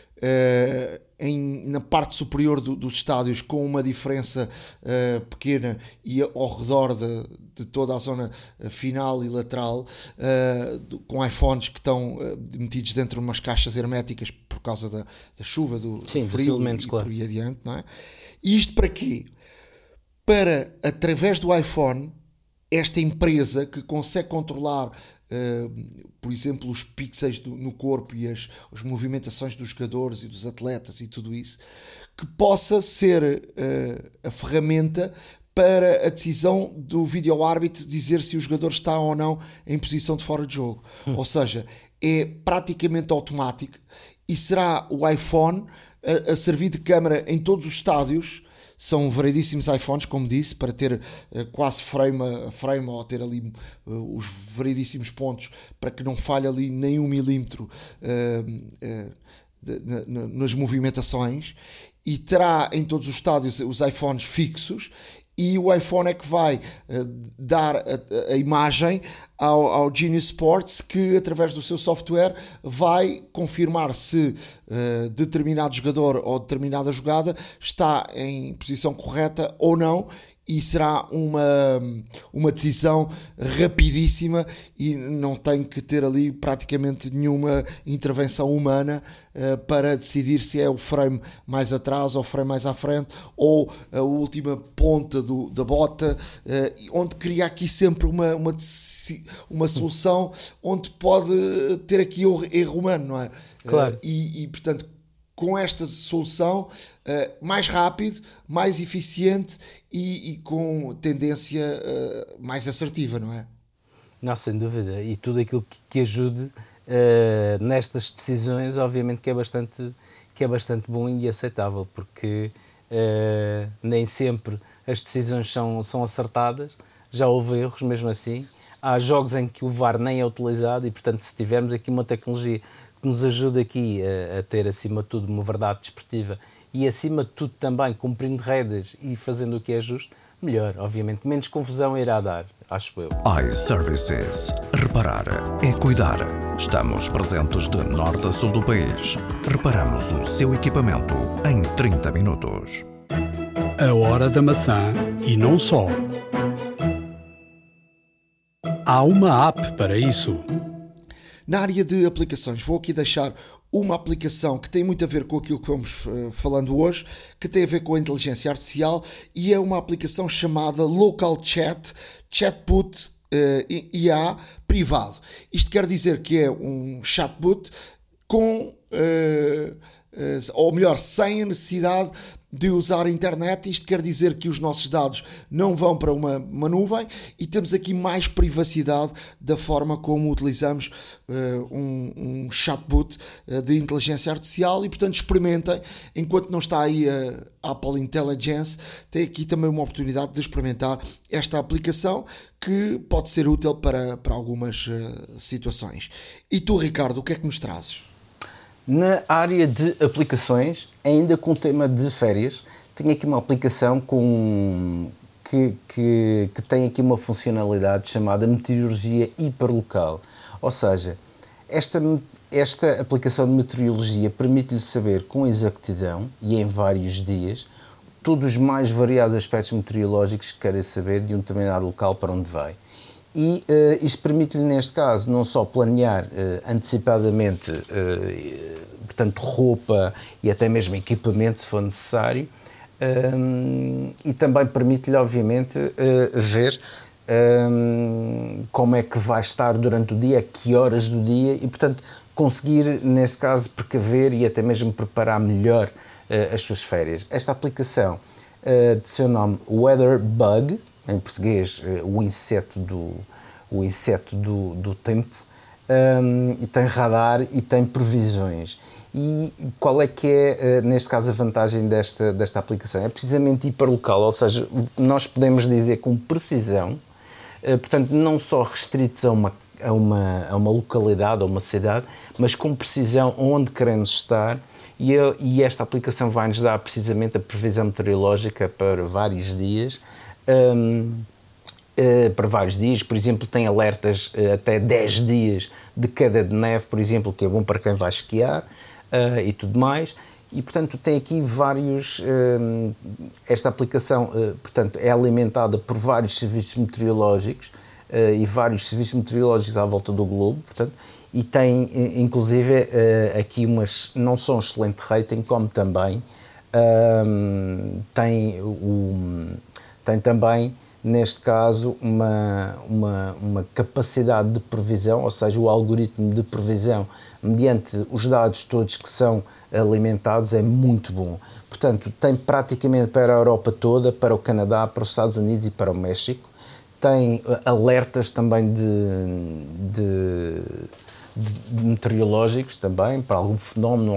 na parte superior dos estádios, com uma diferença pequena, e ao redor de toda a zona final e lateral, com iPhones que estão metidos dentro de umas caixas herméticas por causa da chuva, do frio e claro, por aí adiante, não é? E isto para quê? Para, através do iPhone, esta empresa que consegue controlar, por exemplo, os pixels no corpo e as movimentações dos jogadores e dos atletas e tudo isso, que possa ser a ferramenta para a decisão do vídeo-árbitro dizer se o jogador está ou não em posição de fora de jogo. Ou seja, é praticamente automático, e será o iPhone a servir de câmara em todos os estádios. São variedíssimos iPhones, como disse, para ter quase frame a frame, ou ter ali os variedíssimos pontos para que não falhe ali nem 1 milímetro nas movimentações. E terá em todos os estádios os iPhones fixos, e o iPhone é que vai dar a imagem ao Genius Sports, que através do seu software vai confirmar se determinado jogador ou determinada jogada está em posição correta ou não, e será uma decisão rapidíssima, e não tem que ter ali praticamente nenhuma intervenção humana para decidir se é o frame mais atrás ou o frame mais à frente, ou a última ponta da bota, onde cria aqui sempre uma solução onde pode ter aqui erro humano, não é? Claro. E portanto, com esta solução, mais rápido, mais eficiente e com tendência mais assertiva, não é? Não, sem dúvida. E tudo aquilo que ajude nestas decisões, obviamente que é bastante bom e aceitável, porque nem sempre as decisões são acertadas, já houve erros mesmo assim. Há jogos em que o VAR nem é utilizado, e portanto, se tivermos aqui uma tecnologia que nos ajuda aqui a ter, acima de tudo, uma verdade desportiva, e acima de tudo também cumprindo regras e fazendo o que é justo, melhor, obviamente. Menos confusão irá dar, acho eu. iServices. Reparar é cuidar. Estamos presentes de norte a sul do país. Reparamos o seu equipamento em 30 minutos. A hora da maçã e não só. Há uma app para isso. Na área de aplicações, vou aqui deixar uma aplicação que tem muito a ver com aquilo que vamos falando hoje, que tem a ver com a inteligência artificial, e é uma aplicação chamada Local Chat, Chatbot IA privado. Isto quer dizer que é um chatbot ou melhor, sem a necessidade de usar a internet. Isto quer dizer que os nossos dados não vão para uma nuvem, e temos aqui mais privacidade da forma como utilizamos um chatbot de inteligência artificial. E portanto, experimentem, enquanto não está aí a Apple Intelligence, tem aqui também uma oportunidade de experimentar esta aplicação, que pode ser útil para algumas situações. E tu, Ricardo, o que é que nos trazes? Na área de aplicações, ainda com o tema de férias, tenho aqui uma aplicação que tem aqui uma funcionalidade chamada meteorologia hiperlocal. Ou seja, esta aplicação de meteorologia permite-lhe saber com exatidão e em vários dias todos os mais variados aspectos meteorológicos que queira saber de um determinado local para onde vai. E isto permite-lhe, neste caso, não só planear antecipadamente, portanto, roupa e até mesmo equipamento, se for necessário, e também permite-lhe, obviamente, ver como é que vai estar durante o dia, a que horas do dia, e, portanto, conseguir, neste caso, precaver e até mesmo preparar melhor as suas férias. Esta aplicação, de seu nome Weather Bug, em português, o inseto do tempo, e tem radar e tem previsões. E qual é que é, neste caso, a vantagem desta aplicação? É precisamente hiperlocal, ou seja, nós podemos dizer com precisão, portanto, não só restritos a uma localidade, a uma cidade, mas com precisão onde queremos estar, e esta aplicação vai-nos dar precisamente a previsão meteorológica para vários dias, por exemplo, tem alertas até 10 dias de queda de neve, por exemplo, que é bom para quem vai esquiar e tudo mais. E, portanto, tem aqui vários... esta aplicação, portanto, é alimentada por vários serviços meteorológicos e vários serviços meteorológicos à volta do globo, portanto, e tem, inclusive, aqui não só um excelente rating, como também tem também, neste caso, uma capacidade de previsão, ou seja, o algoritmo de previsão, mediante os dados todos que são alimentados, é muito bom. Portanto, tem praticamente para a Europa toda, para o Canadá, para os Estados Unidos e para o México. Tem alertas também de meteorológicos também, para algum fenómeno,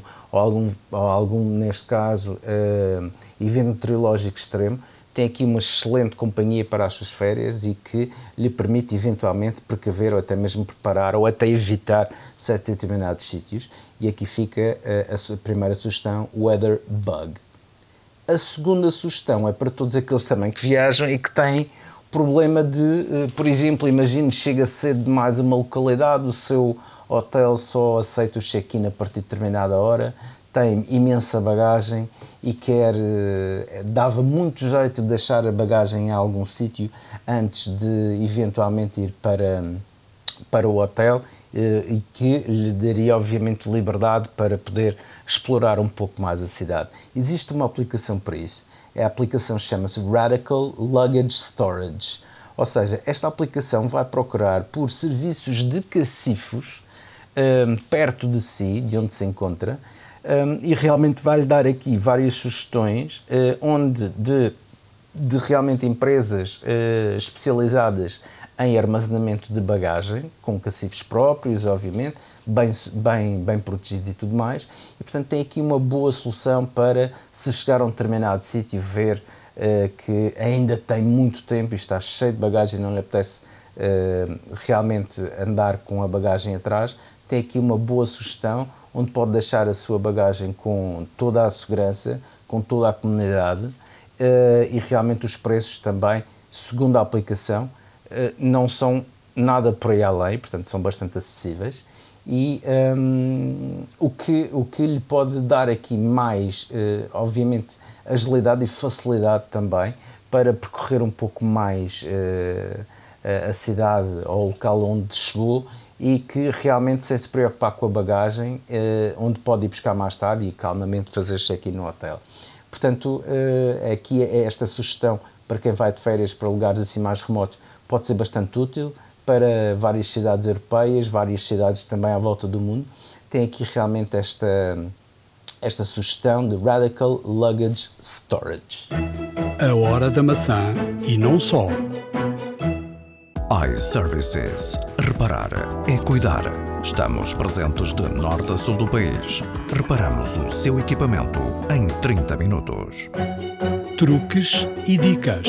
algum neste caso, evento meteorológico extremo. Tem aqui uma excelente companhia para as suas férias e que lhe permite eventualmente precaver ou até mesmo preparar ou até evitar certos determinados sítios. E aqui fica a primeira sugestão, Weather Bug. A segunda sugestão é para todos aqueles também que viajam e que têm problema de, por exemplo, imagine, chega cedo demais a uma localidade, o seu hotel só aceita o check-in a partir de determinada hora, tem imensa bagagem e dava muito jeito de deixar a bagagem em algum sítio antes de eventualmente ir para o hotel, e que lhe daria obviamente liberdade para poder explorar um pouco mais a cidade. Existe uma aplicação para isso. A aplicação chama-se Radical Luggage Storage, ou seja, esta aplicação vai procurar por serviços de cacifos perto de si, de onde se encontra, e realmente vai-lhe dar aqui várias sugestões onde de realmente empresas especializadas em armazenamento de bagagem, com cacifos próprios, obviamente, bem protegidos e tudo mais, e portanto tem aqui uma boa solução para, se chegar a um determinado sítio, ver que ainda tem muito tempo e está cheio de bagagem e não lhe apetece realmente andar com a bagagem atrás, tem aqui uma boa sugestão onde pode deixar a sua bagagem com toda a segurança, com toda a comunidade, e realmente os preços também, segundo a aplicação, não são nada por aí além, portanto são bastante acessíveis, e o que lhe pode dar aqui mais, obviamente, agilidade e facilidade também para percorrer um pouco mais a cidade ou o local onde chegou, e que realmente, sem se preocupar com a bagagem, onde pode ir buscar mais tarde e calmamente fazer check-in no hotel. Portanto, aqui é esta sugestão para quem vai de férias para lugares assim mais remotos, pode ser bastante útil para várias cidades europeias, várias cidades também à volta do mundo. Tem aqui realmente esta sugestão de Radical Luggage Storage. A hora da maçã e não só. iServices. Reparar é cuidar. Estamos presentes de norte a sul do país. Reparamos o seu equipamento em 30 minutos. Truques e dicas.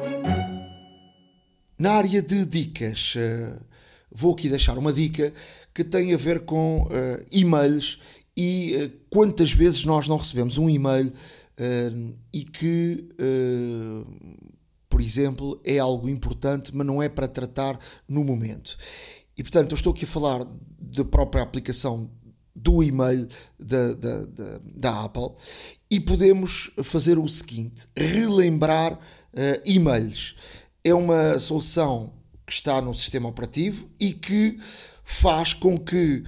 Na área de dicas, vou aqui deixar uma dica que tem a ver com e-mails e quantas vezes nós não recebemos um e-mail e que, por exemplo, é algo importante, mas não é para tratar no momento. E, portanto, eu estou aqui a falar da própria aplicação do e-mail da Apple e podemos fazer o seguinte, relembrar e-mails. É uma solução que está no sistema operativo e que faz com que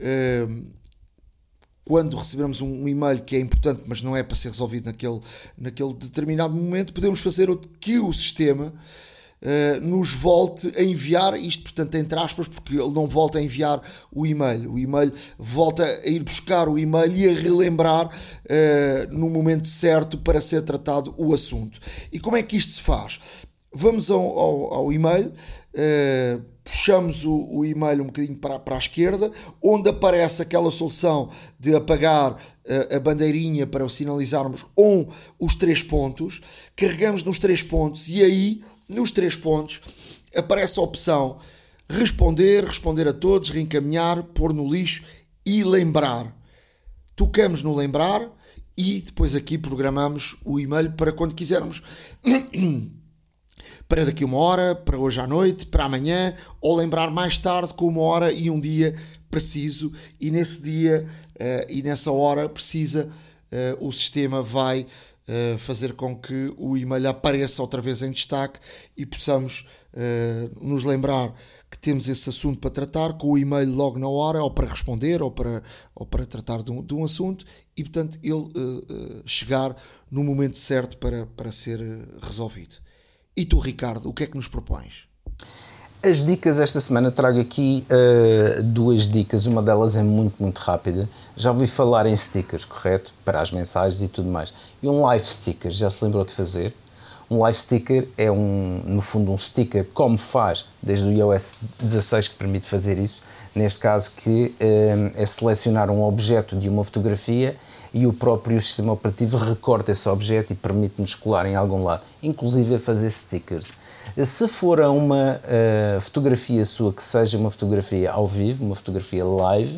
quando recebermos um e-mail que é importante, mas não é para ser resolvido naquele determinado momento, podemos fazer que o sistema nos volte a enviar isto, portanto, entre aspas, porque ele não volta a enviar o e-mail volta a ir buscar o e-mail e a relembrar no momento certo para ser tratado o assunto. E como é que isto se faz? Vamos ao e-mail, puxamos o e-mail um bocadinho para a esquerda, onde aparece aquela solução de apagar a bandeirinha para sinalizarmos os 3 pontos, carregamos nos 3 pontos e aí, nos 3 pontos, aparece a opção responder a todos, reencaminhar, pôr no lixo e lembrar. Tocamos no lembrar e depois aqui programamos o e-mail para quando quisermos para daqui 1 hora, para hoje à noite, para amanhã, ou lembrar mais tarde com 1 hora e um dia preciso, e nesse dia e nessa hora precisa, o sistema vai fazer com que o e-mail apareça outra vez em destaque e possamos nos lembrar que temos esse assunto para tratar com o e-mail logo na hora, ou para responder, ou para tratar de um assunto, e portanto ele chegar no momento certo para ser resolvido. E tu, Ricardo, o que é que nos propões? As dicas esta semana trago aqui 2 dicas, uma delas é muito rápida. Já ouvi falar em stickers, correto? Para as mensagens e tudo mais. E um live sticker, já se lembrou de fazer? Um live sticker é no fundo um sticker como faz desde o iOS 16 que permite fazer isso. Neste caso que é selecionar um objeto de uma fotografia e o próprio sistema operativo recorta esse objeto e permite-nos colar em algum lado, inclusive a fazer stickers. Se for uma fotografia sua que seja uma fotografia ao vivo, uma fotografia live,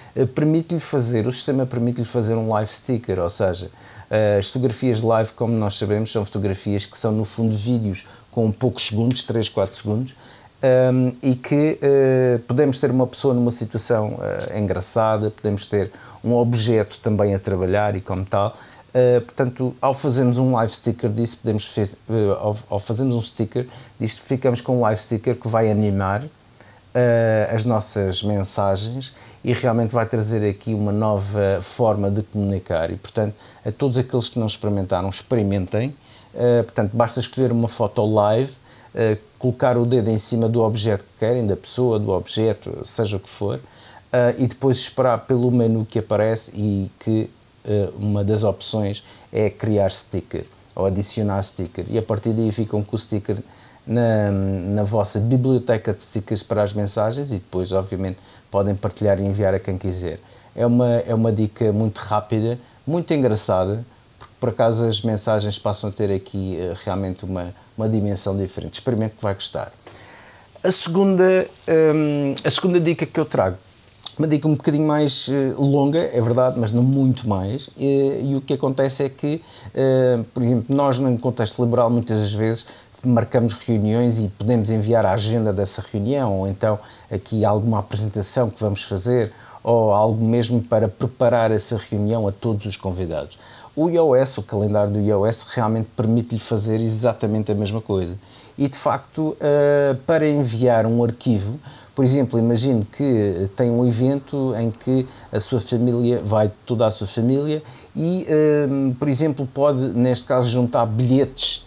o sistema permite-lhe fazer um live sticker, ou seja, as fotografias live, como nós sabemos, são fotografias que são no fundo vídeos com poucos segundos, 3, 4 segundos, e que podemos ter uma pessoa numa situação engraçada, podemos ter um objeto também a trabalhar e como tal. Portanto, ao fazermos um live sticker disso, ao fazermos um sticker disto, ficamos com um live sticker que vai animar as nossas mensagens e realmente vai trazer aqui uma nova forma de comunicar. E, portanto, a todos aqueles que não experimentaram, experimentem. Portanto, basta escolher uma foto live, colocar o dedo em cima do objeto que querem, da pessoa, do objeto, seja o que for, e depois esperar pelo menu que aparece e que uma das opções é criar sticker ou adicionar sticker, e a partir daí ficam com o sticker na vossa biblioteca de stickers para as mensagens e depois obviamente podem partilhar e enviar a quem quiser. É uma dica muito rápida, muito engraçada, porque por acaso as mensagens passam a ter aqui realmente uma dimensão diferente. Experimente que vai gostar. A segunda dica que eu trago, uma dica um bocadinho mais longa, é verdade, mas não muito mais, e o que acontece é que, por exemplo, nós no contexto laboral muitas das vezes marcamos reuniões e podemos enviar a agenda dessa reunião, ou então aqui alguma apresentação que vamos fazer, ou algo mesmo para preparar essa reunião a todos os convidados. O iOS, o calendário do iOS, realmente permite-lhe fazer exatamente a mesma coisa. E, de facto, para enviar um arquivo, por exemplo, imagine que tem um evento em que a sua família, vai toda a sua família e, por exemplo, pode, neste caso, juntar bilhetes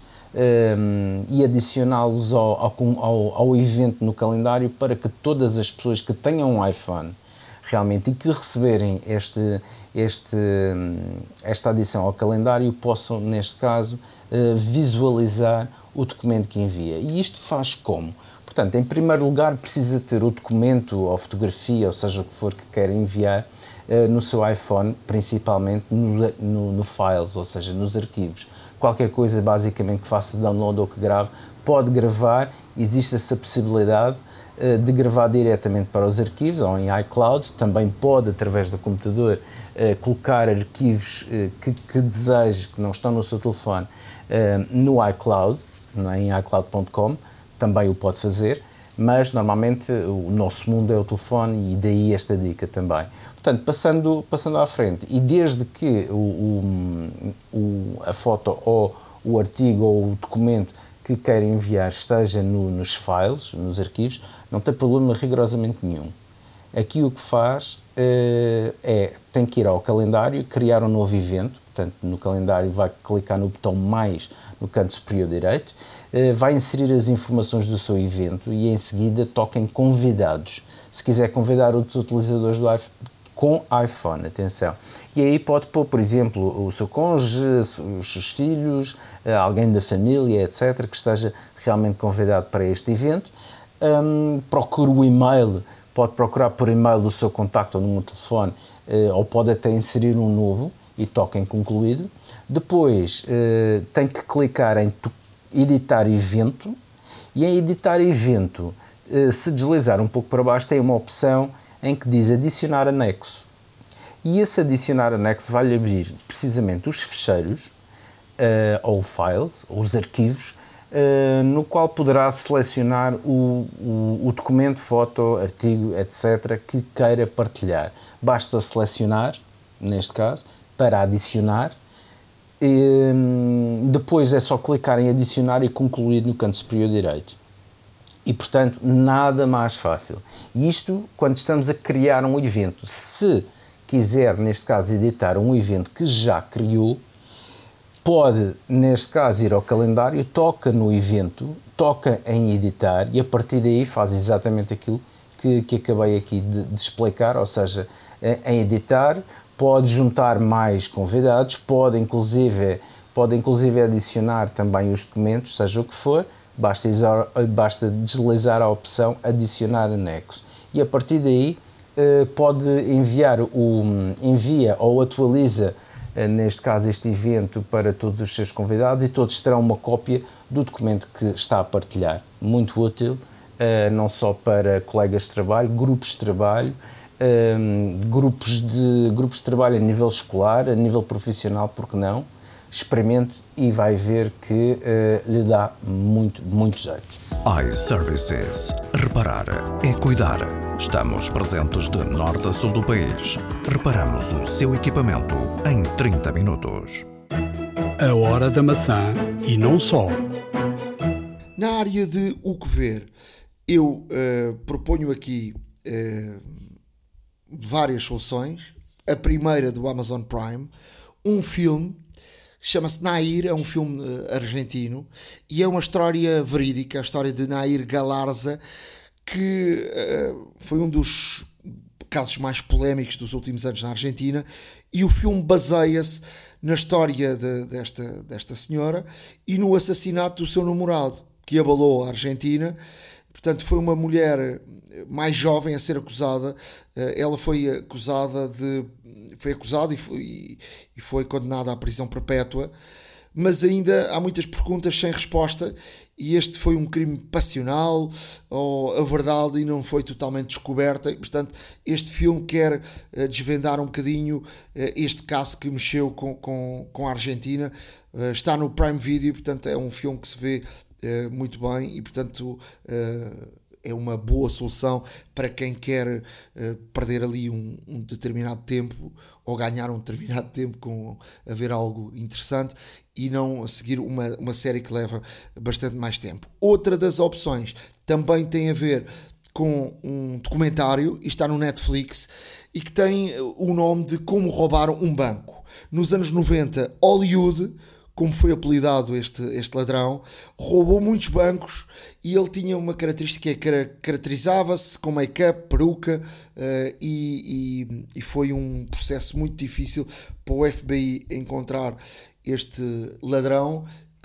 e adicioná-los ao evento no calendário para que todas as pessoas que tenham um iPhone realmente e que receberem esta adição ao calendário possam, neste caso, visualizar o documento que envia. E isto faz como? Portanto, em primeiro lugar, precisa ter o documento ou fotografia, ou seja o que for que queira enviar, no seu iPhone, principalmente no Files, ou seja, nos arquivos. Qualquer coisa, basicamente, que faça download ou que grave, pode gravar, existe essa possibilidade. de gravar diretamente para os arquivos ou em iCloud. Também pode, através do computador, colocar arquivos que deseje, que não estão no seu telefone, no iCloud, em iCloud.com, também o pode fazer, mas normalmente o nosso mundo é o telefone e daí esta dica também. Portanto, passando à frente, e desde que a foto ou o artigo ou o documento que queira enviar esteja nos files, nos arquivos, não tem problema rigorosamente nenhum. Aqui o que faz tem que ir ao calendário, criar um novo evento. Portanto, no calendário vai clicar no botão mais no canto superior direito, vai inserir as informações do seu evento e em seguida toca em convidados. Se quiser convidar outros utilizadores do iPhone, com iPhone, atenção. E aí pode pôr, por exemplo, o seu cônjuge, os seus filhos, alguém da família, etc., que esteja realmente convidado para este evento. Procure o e-mail, pode procurar por e-mail do seu contacto ou número de telefone, ou pode até inserir um novo e toca em concluído. Depois tem que clicar em editar evento, e em editar evento, se deslizar um pouco para baixo, tem uma opção em que diz adicionar anexo. E esse adicionar anexo vai-lhe abrir precisamente os ficheiros, ou files, ou os arquivos, no qual poderá selecionar o documento, foto, artigo, etc., que queira partilhar. Basta selecionar, neste caso, para adicionar. Depois é só clicar em adicionar e concluir no canto superior direito. E, portanto, nada mais fácil. Isto quando estamos a criar um evento. Se quiser, neste caso, editar um evento que já criou, pode, neste caso, ir ao calendário, toca no evento, toca em editar e, a partir daí, faz exatamente aquilo que acabei aqui de explicar, ou seja, em editar, pode juntar mais convidados, pode inclusive adicionar também os documentos, seja o que for. Basta deslizar a opção adicionar anexo e a partir daí pode envia ou atualiza, neste caso, este evento para todos os seus convidados e todos terão uma cópia do documento que está a partilhar. Muito útil, não só para colegas de trabalho, grupos de trabalho, grupos de trabalho a nível escolar, a nível profissional, porque não? Experimente e vai ver que lhe dá muito, muito jeito. iServices. Reparar é cuidar. Estamos presentes de norte a sul do país. Reparamos o seu equipamento em 30 minutos. A hora da maçã e não só. Na área de o que ver, eu proponho aqui várias soluções. A primeira do Amazon Prime, um filme. Chama-se Nair, é um filme argentino e é uma história verídica, a história de Nair Galarza, que foi um dos casos mais polémicos dos últimos anos na Argentina, e o filme baseia-se na história desta senhora e no assassinato do seu namorado, que abalou a Argentina. Portanto, foi uma mulher mais jovem a ser acusada. Ela foi acusada e foi condenada à prisão perpétua, mas ainda há muitas perguntas sem resposta, e este foi um crime passional, ou a verdade não foi totalmente descoberta, e, portanto, este filme quer desvendar um bocadinho este caso que mexeu com a Argentina. Está no Prime Video, portanto é um filme que se vê muito bem e, portanto, é uma boa solução para quem quer perder ali um determinado tempo, ou ganhar um determinado tempo com a ver algo interessante e não seguir uma série que leva bastante mais tempo. Outra das opções também tem a ver com um documentário, e está no Netflix, e que tem o nome de Como Roubar um Banco. Nos anos 90, Hollywood, como foi apelidado este ladrão, roubou muitos bancos, e ele tinha uma característica que caracterizava-se com make-up, peruca, e foi um processo muito difícil para o FBI encontrar este ladrão,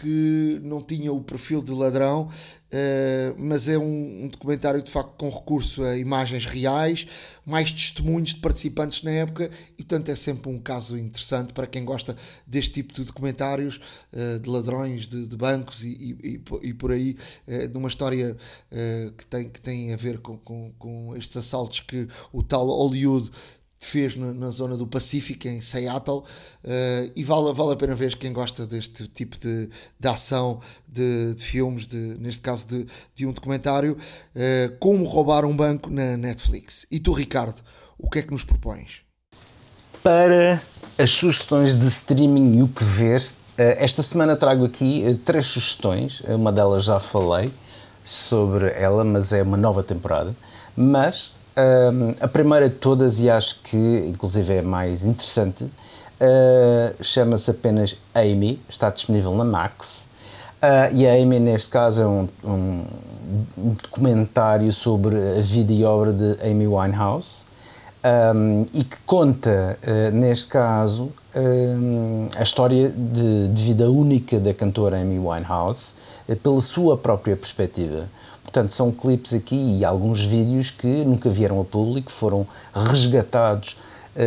que não tinha o perfil de ladrão, mas é um documentário de facto com recurso a imagens reais, mais testemunhos de participantes na época, e portanto é sempre um caso interessante para quem gosta deste tipo de documentários, de ladrões, de bancos e por aí, numa história que tem a ver com estes assaltos que o tal Hollywood fez na zona do Pacífico, em Seattle, e vale a pena ver quem gosta deste tipo de ação, de filmes, neste caso de um documentário, Como Roubar um Banco, na Netflix. E tu, Ricardo, o que é que nos propões? Para as sugestões de streaming e o que ver, esta semana trago aqui 3 sugestões. Uma delas já falei sobre ela, mas é uma nova temporada. Mas a primeira de todas, e acho que inclusive é mais interessante, chama-se apenas Amy, está disponível na Max, e a Amy neste caso é um documentário sobre a vida e obra de Amy Winehouse, e que conta, neste caso, a história de vida única da cantora Amy Winehouse, pela sua própria perspectiva. Portanto, são clipes aqui e alguns vídeos que nunca vieram a público, foram resgatados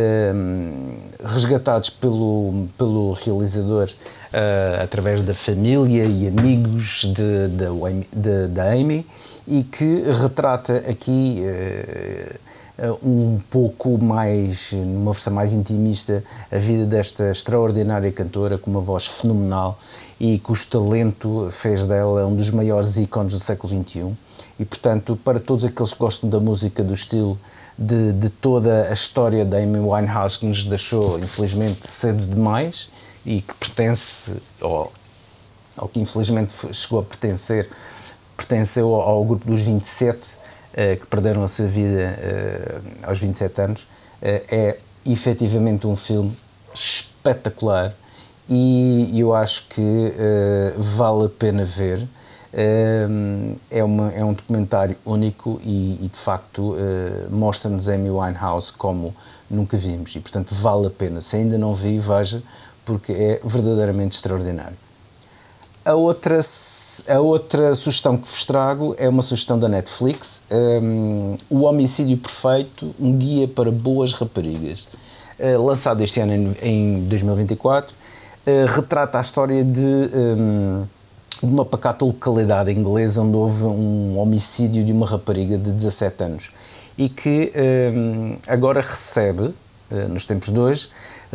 pelo realizador através da família e amigos da Amy, e que retrata aqui um pouco mais, numa versão mais intimista, a vida desta extraordinária cantora com uma voz fenomenal e cujo talento fez dela um dos maiores ícones do século XXI. E, portanto, para todos aqueles que gostam da música, do estilo, de toda a história da Amy Winehouse, que nos deixou, infelizmente, cedo demais e que pertenceu que infelizmente chegou a pertenceu ao grupo dos 27, que perderam a sua vida aos 27 anos, é efetivamente um filme espetacular e eu acho que vale a pena ver. É um documentário único e de facto mostra-nos Amy Winehouse como nunca vimos e portanto vale a pena. Se ainda não vi, veja, porque é verdadeiramente extraordinário. A outra sugestão que vos trago é uma sugestão da Netflix, O Homicídio Perfeito, um guia para boas raparigas, lançado este ano em 2024, retrata a história de uma pacata localidade inglesa onde houve um homicídio de uma rapariga de 17 anos e que agora recebe, nos tempos de hoje,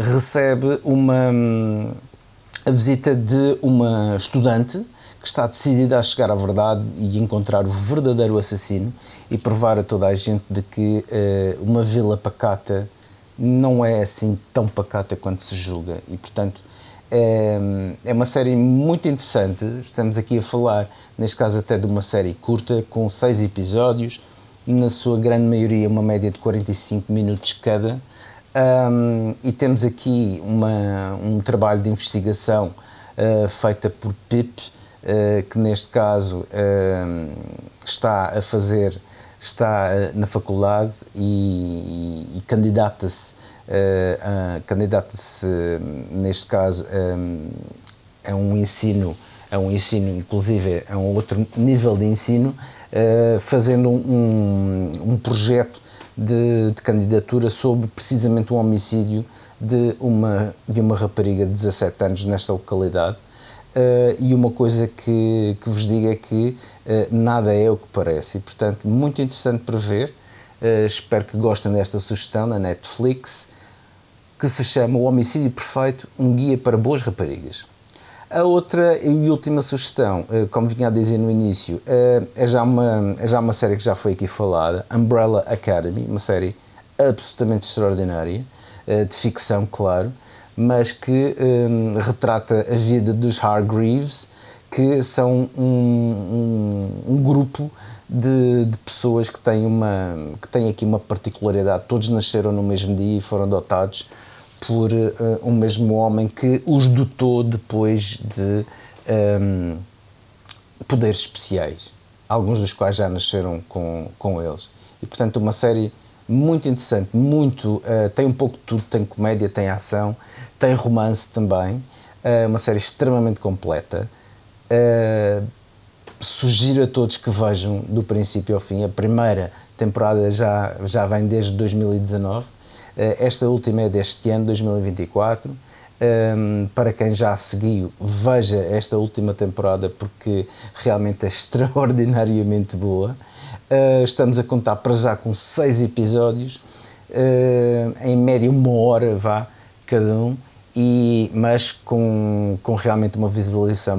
a visita de uma estudante que está decidida a chegar à verdade e encontrar o verdadeiro assassino e provar a toda a gente de que uma vila pacata não é assim tão pacata quanto se julga. E, portanto, é uma série muito interessante. Estamos aqui a falar, neste caso até de uma série curta, com 6 episódios, na sua grande maioria uma média de 45 minutos cada. E temos aqui um trabalho de investigação feita por Pip, que neste caso está na faculdade e candidata-se neste caso a um ensino, inclusive a um outro nível de ensino, fazendo um projeto de candidatura sobre precisamente um homicídio de uma rapariga de 17 anos nesta localidade. E uma coisa que vos digo é que nada é o que parece, e portanto muito interessante para ver. Espero que gostem desta sugestão na Netflix, que se chama O Homicídio Perfeito, um guia para boas raparigas. A outra e última sugestão, como vinha a dizer no início, é já uma série que já foi aqui falada, Umbrella Academy, uma série absolutamente extraordinária, de ficção, claro, mas que retrata a vida dos Hargreaves, que são um grupo de pessoas que têm aqui uma particularidade. Todos nasceram no mesmo dia e foram adotados por um mesmo homem que os dotou depois de poderes especiais, alguns dos quais já nasceram com eles. E, portanto, uma série muito interessante, tem um pouco de tudo, tem comédia, tem ação, tem romance também, uma série extremamente completa, Sugiro a todos que vejam do princípio ao fim. A primeira temporada já vem desde 2019, esta última é deste ano, 2024. Para quem já seguiu, veja esta última temporada porque realmente é extraordinariamente boa. Estamos a contar para já com 6 episódios, em média 1 hora cada um, mas com realmente uma visualização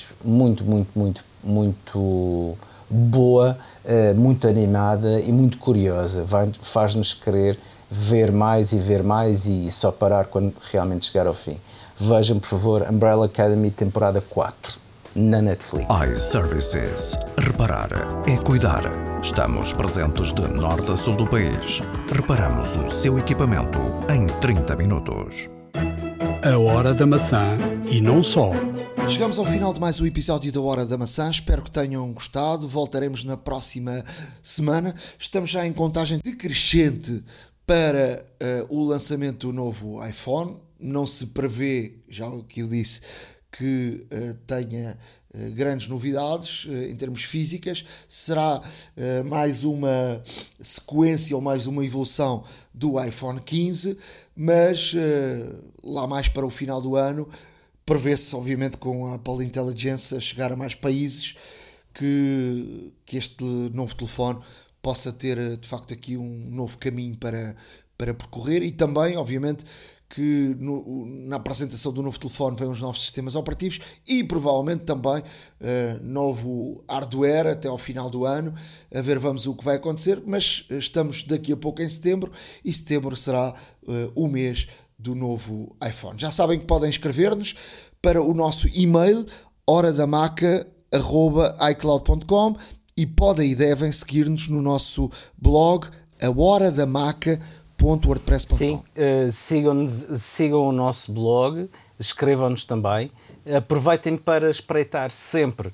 muito boa, muito animada e muito curiosa. Faz-nos querer ver mais e só parar quando realmente chegar ao fim. Vejam, por favor, Umbrella Academy temporada 4 na Netflix. iServices. Reparar é cuidar. Estamos presentes de norte a sul do país. Reparamos o seu equipamento em 30 minutos. A Hora da Maçã e não só. Chegamos ao final de mais um episódio da Hora da Maçã. Espero que tenham gostado. Voltaremos na próxima semana. Estamos já em contagem decrescente para o lançamento do novo iPhone. Não se prevê, já o que eu disse, que tenha grandes novidades em termos físicas. Será mais uma sequência ou mais uma evolução do iPhone 15, mas lá mais para o final do ano prevê-se, obviamente, com a Apple Intelligence a chegar a mais países, que este novo telefone possa ter, de facto, aqui um novo caminho para percorrer. E também, obviamente, que na apresentação do novo telefone vêm os novos sistemas operativos e provavelmente também novo hardware até ao final do ano. A ver, vamos o que vai acontecer, mas estamos daqui a pouco em setembro e setembro será o mês do novo iPhone. Já sabem que podem escrever-nos para o nosso e-mail horadamaca@icloud.com e podem e devem seguir-nos no nosso blog ahoradamaca.wordpress.com. Sim, sigam o nosso blog, escrevam-nos também. Aproveitem para espreitar sempre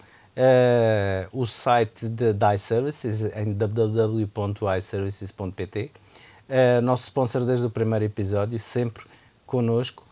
o site da iServices em www.iservices.pt. Nosso sponsor desde o primeiro episódio, sempre connosco.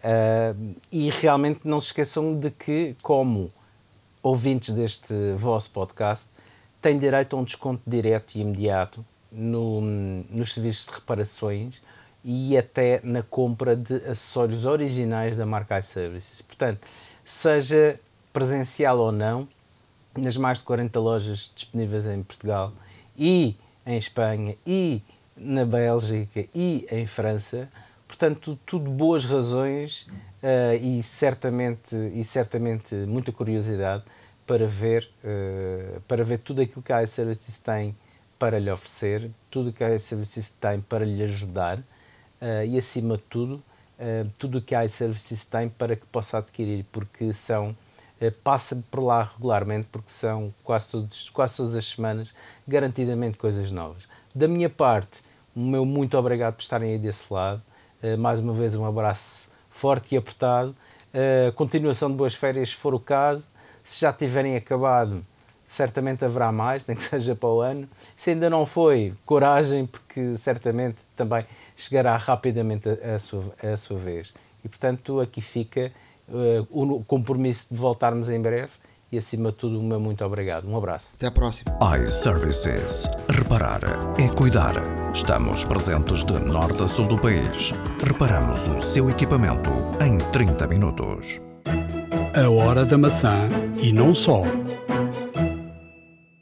E realmente não se esqueçam de que, como ouvintes deste vosso podcast, têm direito a um desconto direto e imediato nos serviços de reparações e até na compra de acessórios originais da marca iServices. Portanto, seja presencial ou não, nas mais de 40 lojas disponíveis em Portugal e em Espanha e na Bélgica e em França, portanto, tudo boas razões e certamente muita curiosidade para ver tudo aquilo que a iServices tem para lhe oferecer, tudo o que a iServices tem para lhe ajudar e, acima de tudo, tudo o que a iServices tem para que possa adquirir, porque passa por lá regularmente, porque são quase todas as semanas garantidamente coisas novas. Da minha parte, o meu muito obrigado por estarem aí desse lado. Mais uma vez um abraço forte e apertado. Continuação de boas férias, se for o caso. Se já tiverem acabado, certamente haverá mais, nem que seja para o ano. Se ainda não foi, coragem, porque certamente também chegará rapidamente a sua vez. E, portanto, aqui fica o compromisso de voltarmos em breve e, acima de tudo, o meu muito obrigado. Um abraço. Até à próxima. iServices. Reparar é cuidar. Estamos presentes de norte a sul do país. Reparamos o seu equipamento em 30 minutos. A Hora da Maçã e não só.